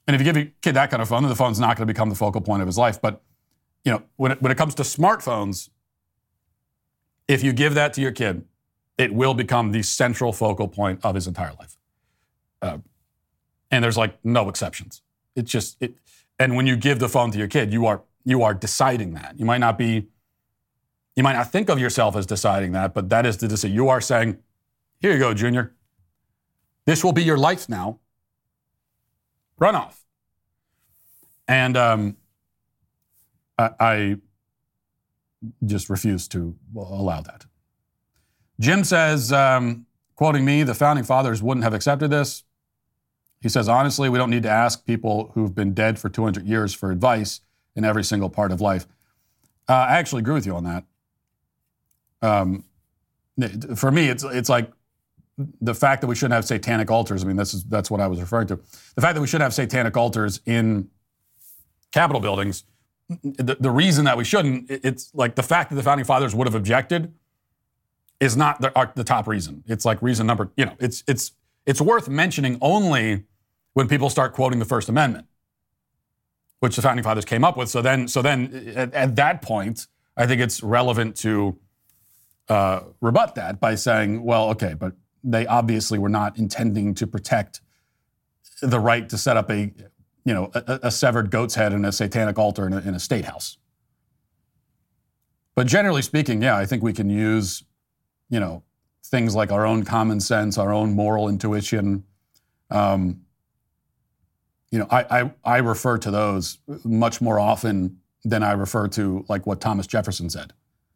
And if you give your kid that kind of phone, then the phone's not going to become the focal point of his life. But, you know, when it, when it comes to smartphones, if you give that to your kid, it will become the central focal point of his entire life. Uh, and there's like no exceptions. It's just, it, and when you give the phone to your kid, you are you are deciding that. You might not be, you might not think of yourself as deciding that, but that is the decision. You are saying, here you go, Junior. This will be your life now. Run off. And um, I, I just refuse to allow that. Jim says, um, quoting me, the founding fathers wouldn't have accepted this. He says, honestly, we don't need to ask people who've been dead for two hundred years for advice in every single part of life. Uh, I actually agree with you on that. Um, for me, it's it's like the fact that we shouldn't have satanic altars. I mean, this is that's what I was referring to. The fact that we shouldn't have satanic altars in Capitol buildings. The, the reason that we shouldn't, it's like the fact that the founding fathers would have objected is not the, our, the top reason. It's like reason number, you know, it's it's it's worth mentioning only when people start quoting the First Amendment, which the founding fathers came up with. So then, so then at, at that point, I think it's relevant to uh, rebut that by saying, well, okay, but they obviously were not intending to protect the right to set up a, you know, a, a severed goat's head and a satanic altar in a, in a state house. But generally speaking, yeah, I think we can use, you know, things like our own common sense, our own moral intuition. Um, you know, I, I I refer to those much more often than I refer to like what Thomas Jefferson said.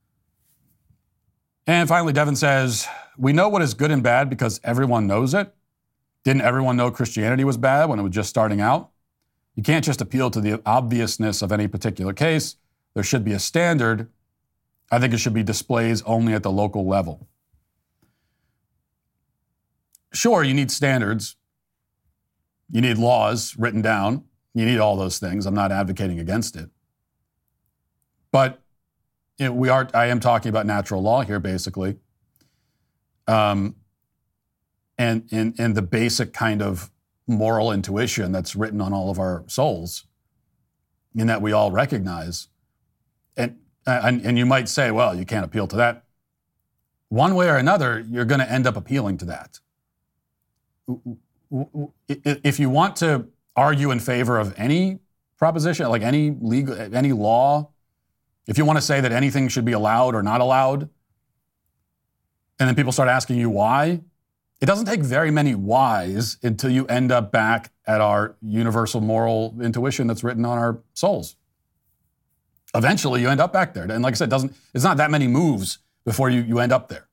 And finally, Devin says, we know what is good and bad because everyone knows it. Didn't everyone know Christianity was bad when it was just starting out? You can't just appeal to the obviousness of any particular case. There should be a standard. I think it should be displays only at the local level. Sure, you need standards. You need laws written down. You need all those things. I'm not advocating against it. But you know, we are. I am talking about natural law here, basically. Um, and, and, and the basic kind of moral intuition that's written on all of our souls and that we all recognize. And, and, and you might say, well, you can't appeal to that. One way or another, you're going to end up appealing to that. If you want to argue in favor of any proposition, like any legal, any law, if you want to say that anything should be allowed or not allowed, and then people start asking you why, it doesn't take very many whys until you end up back at our universal moral intuition that's written on our souls. Eventually, you end up back there. And like I said, it doesn't, it's not that many moves before you, you end up there.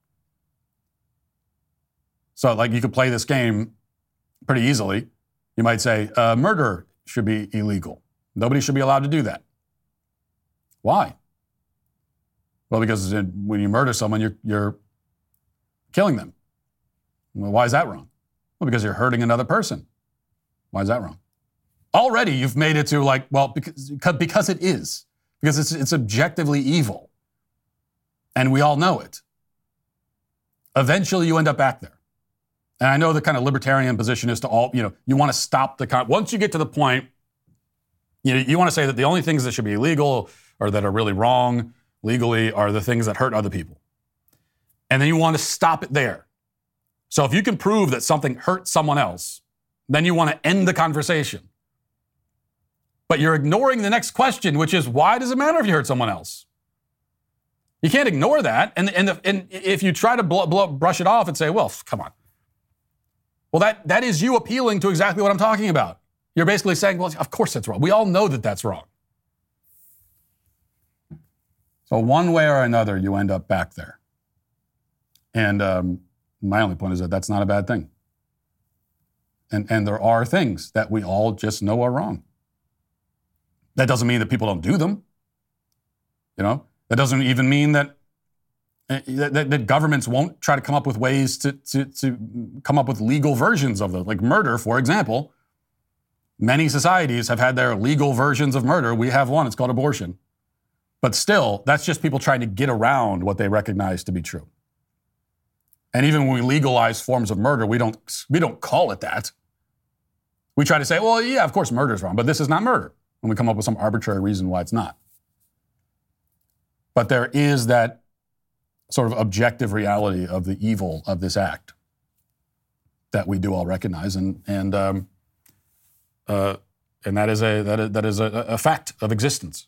So like you could play this game pretty easily. You might say, uh, murder should be illegal. Nobody should be allowed to do that. Why? Well, because when you murder someone, you're, you're killing them. Well, why is that wrong? Well, because you're hurting another person. Why is that wrong? Already you've made it to like, well, because, because it is. Because it's, it's objectively evil. And we all know it. Eventually you end up back there. And I know the kind of libertarian position is to all, you know, you want to stop the, con- once you get to the point, you know, you want to say that the only things that should be illegal or that are really wrong legally are the things that hurt other people. And then you want to stop it there. So if you can prove that something hurt someone else, then you want to end the conversation. But you're ignoring the next question, which is, why does it matter if you hurt someone else? You can't ignore that. And, and, the, and if you try to blow, blow, brush it off and say, well, come on. Well, that, that is you appealing to exactly what I'm talking about. You're basically saying, well, of course that's wrong. We all know that that's wrong. So one way or another, you end up back there. And um, my only point is that that's not a bad thing. And, and there are things that we all just know are wrong. That doesn't mean that people don't do them. You know, that doesn't even mean that That, that governments won't try to come up with ways to, to, to come up with legal versions of them. Like murder, for example. Many societies have had their legal versions of murder. We have one, it's called abortion. But still, that's just people trying to get around what they recognize to be true. And even when we legalize forms of murder, we don't, we don't call it that. We try to say, well, yeah, of course murder is wrong, but this is not murder. When we come up with some arbitrary reason why it's not. But there is that sort of objective reality of the evil of this act that we do all recognize, and and um, uh, and that is a that is, that is a, a fact of existence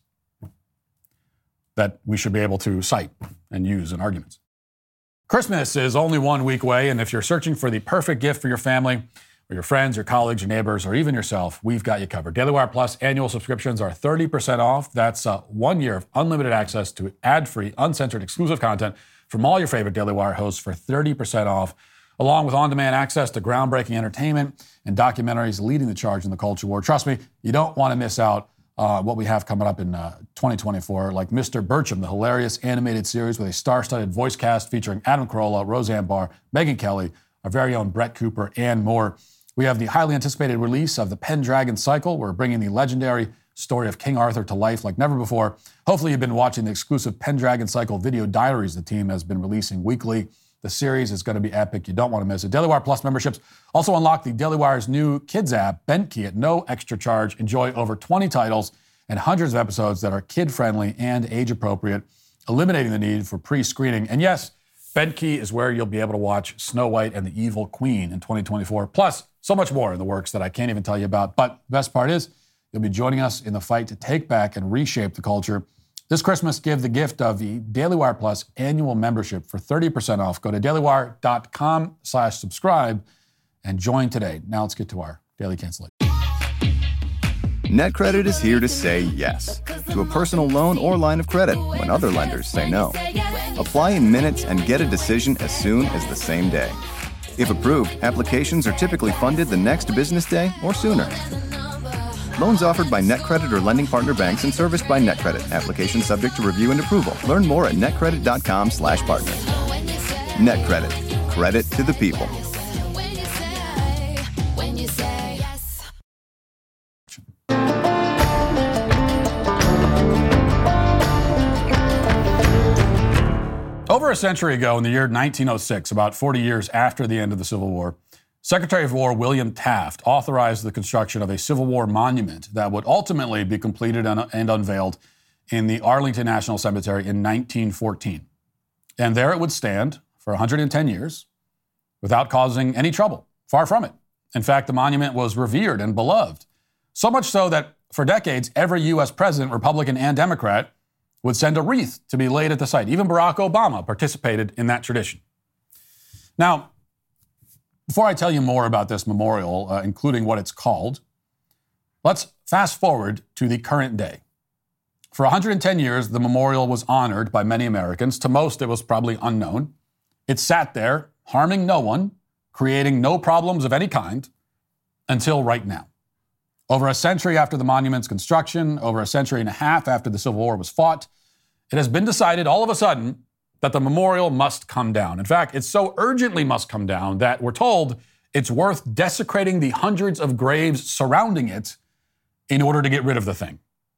that we should be able to cite and use in arguments. Christmas is only one week away, and if you're searching for the perfect gift for your family, or your friends, your colleagues, your neighbors, or even yourself, we've got you covered. Daily Wire Plus annual subscriptions are thirty percent off. That's uh, one year of unlimited access to ad-free, uncensored, exclusive content from all your favorite Daily Wire hosts for thirty percent off, along with on-demand access to groundbreaking entertainment and documentaries leading the charge in the culture war. Trust me, you don't want to miss out uh, what we have coming up in uh, twenty twenty-four, like Mister Bertram, the hilarious animated series with a star-studded voice cast featuring Adam Carolla, Roseanne Barr, Megyn Kelly, our very own Brett Cooper, and more. We have the highly anticipated release of the Pendragon Cycle. We're bringing the legendary story of King Arthur to life like never before. Hopefully you've been watching the exclusive Pendragon Cycle video diaries the team has been releasing weekly. The series is going to be epic. You don't want to miss it. Daily Wire Plus memberships also unlock the Daily Wire's new kids app, Bentkey, at no extra charge. Enjoy over twenty titles and hundreds of episodes that are kid-friendly and age-appropriate, eliminating the need for pre-screening. And yes, Bentkey is where you'll be able to watch Snow White and the Evil Queen in twenty twenty-four, plus so much more in the works that I can't even tell you about. But the best part is, you'll be joining us in the fight to take back and reshape the culture. This Christmas, give the gift of the Daily Wire Plus annual membership for thirty percent off. Go to dailywire.com slash subscribe and join today. Now let's get to our daily cancellation. NetCredit is here to say yes to a personal loan or line of credit when other lenders say no. Apply in minutes and get a decision as soon as the same day. If approved, applications are typically funded the next business day or sooner. Loans offered by NetCredit or lending partner banks and serviced by NetCredit. Application subject to review and approval. Learn more at netcredit.com slash partner. NetCredit. Credit to the people. Over a century ago, in the year nineteen oh six, about forty years after the end of the Civil War, Secretary of War William Taft authorized the construction of a Civil War monument that would ultimately be completed and, and unveiled in the Arlington National Cemetery in nineteen fourteen. And there it would stand for one hundred ten years without causing any trouble. Far from it. In fact, the monument was revered and beloved, so much so that for decades, every U S president, Republican and Democrat, would send a wreath to be laid at the site. Even Barack Obama participated in that tradition. Now, before I tell you more about this memorial, uh, including what it's called, let's fast forward to the current day. For one hundred ten years, the memorial was honored by many Americans. To most, it was probably unknown. It sat there, harming no one, creating no problems of any kind, until right now. Over a century after the monument's construction, over a century and a half after the Civil War was fought, it has been decided all of a sudden that the memorial must come down. In fact, it so urgently must come down that we're told it's worth desecrating the hundreds of graves surrounding it in order to get rid of the thing.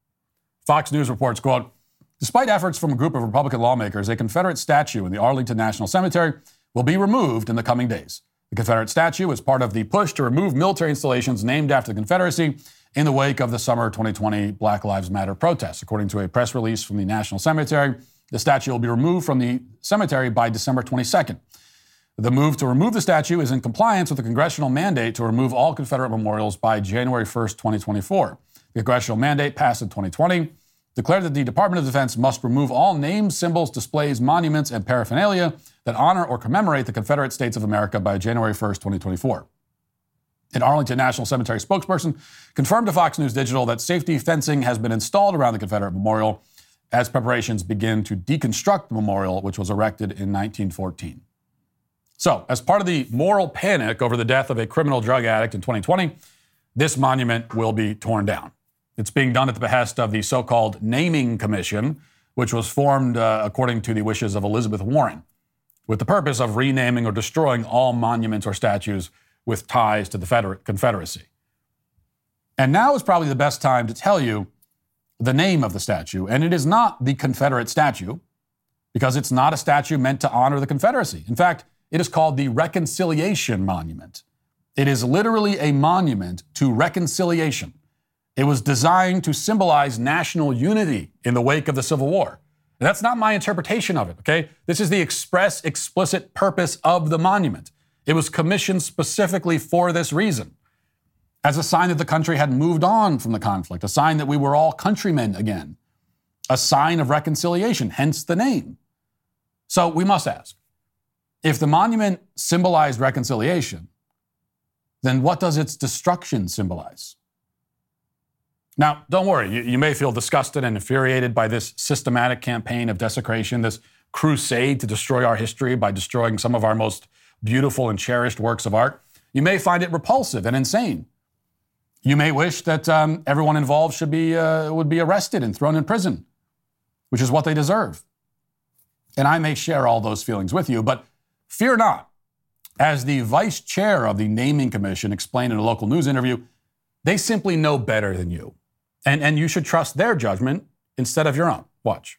Fox News reports, quote, despite efforts from a group of Republican lawmakers, a Confederate statue in the Arlington National Cemetery will be removed in the coming days. The Confederate statue is part of the push to remove military installations named after the Confederacy in the wake of the summer twenty twenty Black Lives Matter protests. According to a press release from the National Cemetery, the statue will be removed from the cemetery by December twenty-second. The move to remove the statue is in compliance with the congressional mandate to remove all Confederate memorials by January first, twenty twenty-four. The congressional mandate, passed in twenty twenty, declared that the Department of Defense must remove all names, symbols, displays, monuments, and paraphernalia that honor or commemorate the Confederate States of America by January first, twenty twenty-four. An Arlington National Cemetery spokesperson confirmed to Fox News Digital that safety fencing has been installed around the Confederate memorial as preparations begin to deconstruct the memorial, which was erected in nineteen fourteen. So, as part of the moral panic over the death of a criminal drug addict in twenty twenty, this monument will be torn down. It's being done at the behest of the so-called Naming Commission, which was formed uh, according to the wishes of Elizabeth Warren, with the purpose of renaming or destroying all monuments or statues with ties to the Feder- Confederacy. And now is probably the best time to tell you the name of the statue, and it is not the Confederate statue, because it's not a statue meant to honor the Confederacy. In fact, it is called the Reconciliation Monument. It is literally a monument to reconciliation. It was designed to symbolize national unity in the wake of the Civil War. And that's not my interpretation of it, okay? This is the express, explicit purpose of the monument. It was commissioned specifically for this reason, as a sign that the country had moved on from the conflict, a sign that we were all countrymen again, a sign of reconciliation, hence the name. So we must ask, if the monument symbolized reconciliation, then what does its destruction symbolize? Now, don't worry, you, you may feel disgusted and infuriated by this systematic campaign of desecration, this crusade to destroy our history by destroying some of our most beautiful and cherished works of art. You may find it repulsive and insane. You may wish that um, everyone involved should be uh, would be arrested and thrown in prison, which is what they deserve. And I may share all those feelings with you, but fear not. As the vice chair of the Naming Commission explained in a local news interview, they simply know better than you. And, and you should trust their judgment instead of your own. Watch.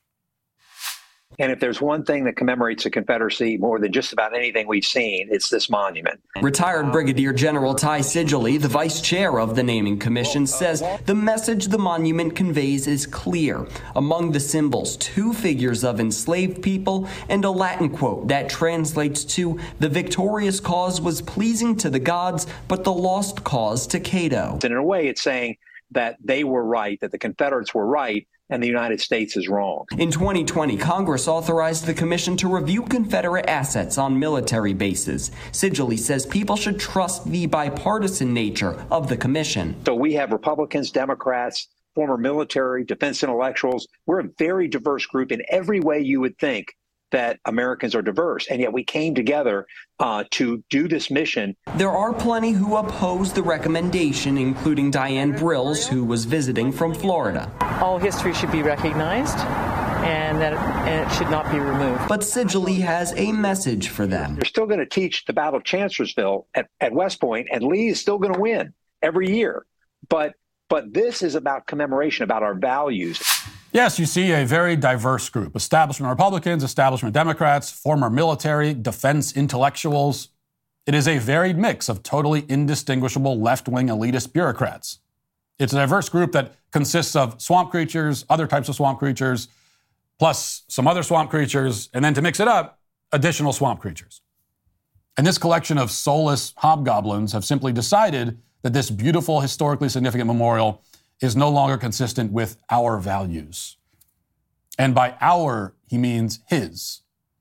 And if there's one thing that commemorates the Confederacy more than just about anything we've seen, it's this monument. Retired Brigadier General Ty Sigely, the vice chair of the Naming Commission, says the message the monument conveys is clear. Among the symbols, two figures of enslaved people and a Latin quote that translates to, "The victorious cause was pleasing to the gods, but the lost cause to Cato." And in a way, it's saying that they were right, that the Confederates were right, and the United States is wrong. In twenty twenty, Congress authorized the commission to review Confederate assets on military bases. Sigely says people should trust the bipartisan nature of the commission. So we have Republicans, Democrats, former military, defense intellectuals. We're a very diverse group in every way you would think that Americans are diverse, and yet we came together uh, to do this mission. There are plenty who oppose the recommendation, including Diane Brills, who was visiting from Florida. All history should be recognized, and that it, and it should not be removed. But Sigely has a message for them. They're still going to teach the Battle of Chancellorsville at, at West Point, and Lee is still going to win every year. But but this is about commemoration, about our values. Yes, you see a very diverse group. Establishment Republicans, establishment Democrats, former military, defense intellectuals. It is a varied mix of totally indistinguishable left-wing elitist bureaucrats. It's a diverse group that consists of swamp creatures, other types of swamp creatures, plus some other swamp creatures, and then to mix it up, additional swamp creatures. And this collection of soulless hobgoblins have simply decided that this beautiful, historically significant memorial is no longer consistent with our values. And by our, he means his.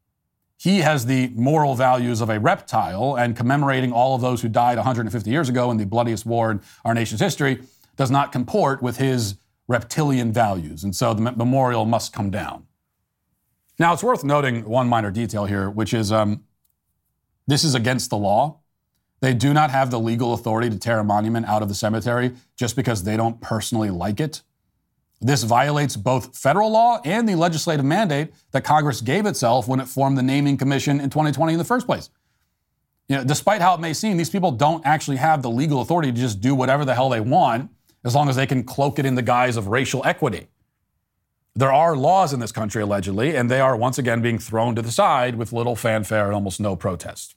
He has the moral values of a reptile, and commemorating all of those who died one hundred fifty years ago in the bloodiest war in our nation's history does not comport with his reptilian values. And so the memorial must come down. Now, it's worth noting one minor detail here, which is um, this is against the law. They do not have the legal authority to tear a monument out of the cemetery just because they don't personally like it. This violates both federal law and the legislative mandate that Congress gave itself when it formed the Naming Commission in twenty twenty in the first place. You know, despite how it may seem, these people don't actually have the legal authority to just do whatever the hell they want as long as they can cloak it in the guise of racial equity. There are laws in this country, allegedly, and they are once again being thrown to the side with little fanfare and almost no protest.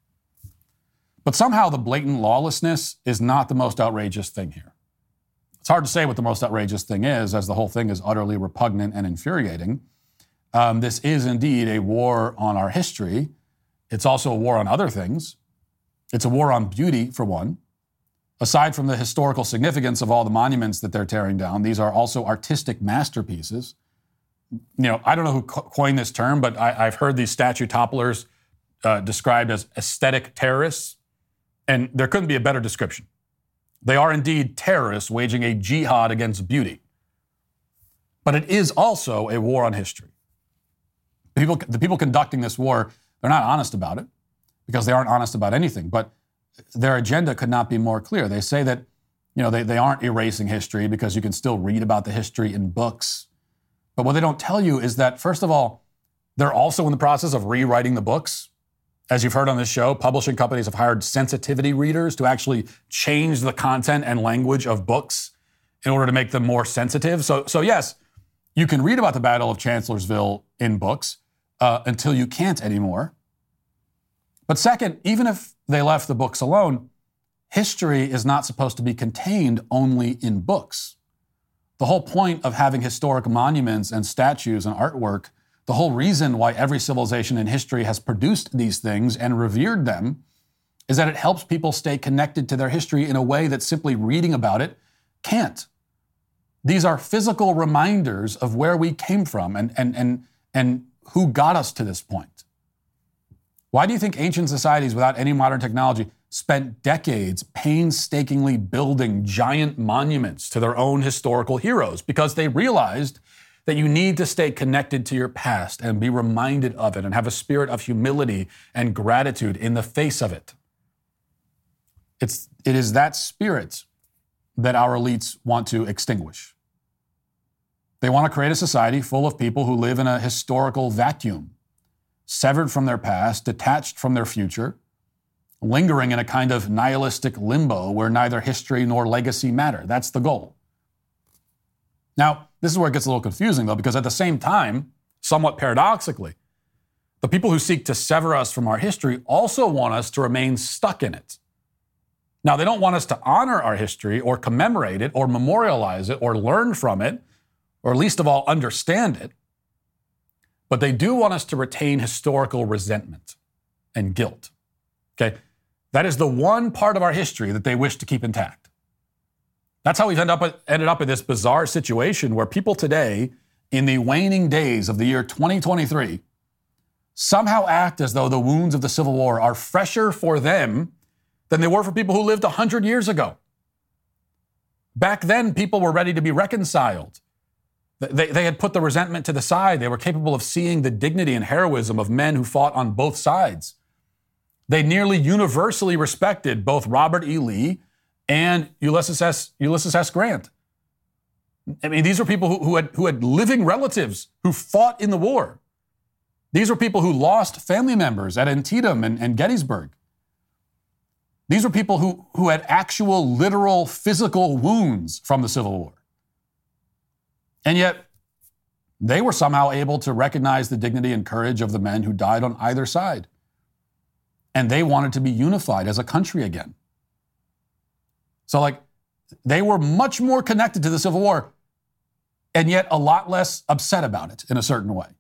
But somehow the blatant lawlessness is not the most outrageous thing here. It's hard to say what the most outrageous thing is, as the whole thing is utterly repugnant and infuriating. Um, this is indeed a war on our history. It's also a war on other things. It's a war on beauty, for one. Aside from the historical significance of all the monuments that they're tearing down, these are also artistic masterpieces. You know, I don't know who co- coined this term, but I, I've heard these statue topplers uh, described as aesthetic terrorists. And there couldn't be a better description. They are indeed terrorists waging a jihad against beauty. But it is also a war on history. The people, the people conducting this war, they're not honest about it because they aren't honest about anything. But their agenda could not be more clear. They say that, you know, they, they aren't erasing history because you can still read about the history in books. But what they don't tell you is that, first of all, they're also in the process of rewriting the books. As you've heard on this show, publishing companies have hired sensitivity readers to actually change the content and language of books in order to make them more sensitive. So, so yes, you can read about the Battle of Chancellorsville in books uh, until you can't anymore. But second, even if they left the books alone, history is not supposed to be contained only in books. The whole point of having historic monuments and statues and artwork, the whole reason why every civilization in history has produced these things and revered them, is that it helps people stay connected to their history in a way that simply reading about it can't. These are physical reminders of where we came from and, and, and, and who got us to this point. Why do you think ancient societies without any modern technology spent decades painstakingly building giant monuments to their own historical heroes? Because they realized that you need to stay connected to your past and be reminded of it and have a spirit of humility and gratitude in the face of it. It's, it is that spirit that our elites want to extinguish. They want to create a society full of people who live in a historical vacuum, severed from their past, detached from their future, lingering in a kind of nihilistic limbo where neither history nor legacy matter. That's the goal. Now, this is where it gets a little confusing, though, because at the same time, somewhat paradoxically, the people who seek to sever us from our history also want us to remain stuck in it. Now, they don't want us to honor our history or commemorate it or memorialize it or learn from it, or least of all, understand it. But they do want us to retain historical resentment and guilt. Okay? That is the one part of our history that they wish to keep intact. That's how we've ended up, ended up in this bizarre situation where people today, in the waning days of the year twenty twenty-three, somehow act as though the wounds of the Civil War are fresher for them than they were for people who lived one hundred years ago. Back then, people were ready to be reconciled. They, they had put the resentment to the side. They were capable of seeing the dignity and heroism of men who fought on both sides. They nearly universally respected both Robert E. Lee and Ulysses S. Ulysses S. Grant. I mean, these were people who, who, had, who had living relatives who fought in the war. These were people who lost family members at Antietam and, and Gettysburg. These were people who, who had actual, literal, physical wounds from the Civil War. And yet, they were somehow able to recognize the dignity and courage of the men who died on either side. And they wanted to be unified as a country again. So, like, they were much more connected to the Civil War, and yet a lot less upset about it in a certain way.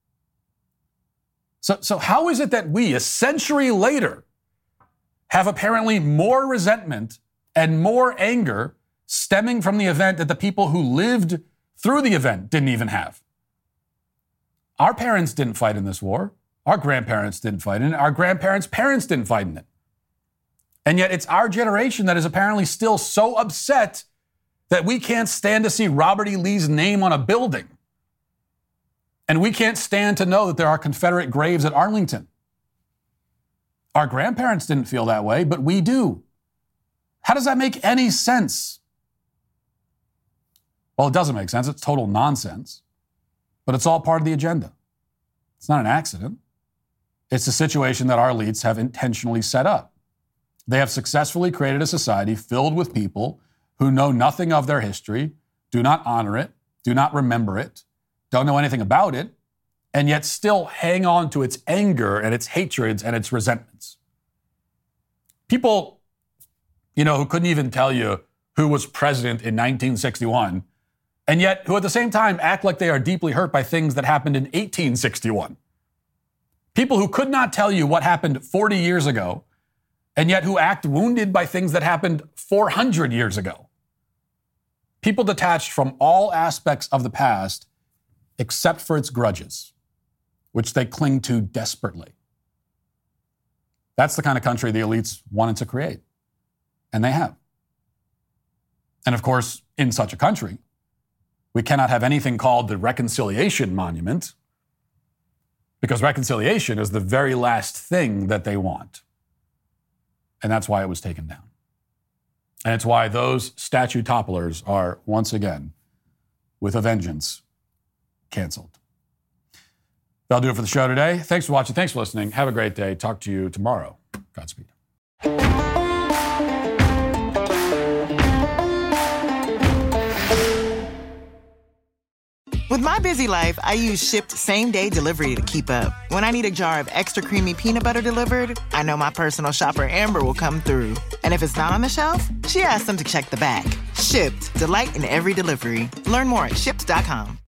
So, so how is it that we, a century later, have apparently more resentment and more anger stemming from the event that the people who lived through the event didn't even have? Our parents didn't fight in this war. Our grandparents didn't fight in it. Our grandparents' parents didn't fight in it. And yet it's our generation that is apparently still so upset that we can't stand to see Robert E. Lee's name on a building. And we can't stand to know that there are Confederate graves at Arlington. Our grandparents didn't feel that way, but we do. How does that make any sense? Well, it doesn't make sense. It's total nonsense. But it's all part of the agenda. It's not an accident. It's a situation that our elites have intentionally set up. They have successfully created a society filled with people who know nothing of their history, do not honor it, do not remember it, don't know anything about it, and yet still hang on to its anger and its hatreds and its resentments. People, you know, who couldn't even tell you who was president in nineteen sixty-one, and yet who at the same time act like they are deeply hurt by things that happened in eighteen sixty-one. People who could not tell you what happened forty years ago, and yet who act wounded by things that happened four hundred years ago. People detached from all aspects of the past except for its grudges, which they cling to desperately. That's the kind of country the elites wanted to create, and they have. And of course, in such a country, we cannot have anything called the Reconciliation Monument, because reconciliation is the very last thing that they want. And that's why it was taken down. And it's why those statue topplers are, once again, with a vengeance, canceled. That'll do it for the show today. Thanks for watching. Thanks for listening. Have a great day. Talk to you tomorrow. Godspeed. With my busy life, I use Shipt same-day delivery to keep up. When I need a jar of extra creamy peanut butter delivered, I know my personal shopper Amber will come through. And if it's not on the shelf, she asks them to check the back. Shipt. Delight in every delivery. Learn more at shipt dot com.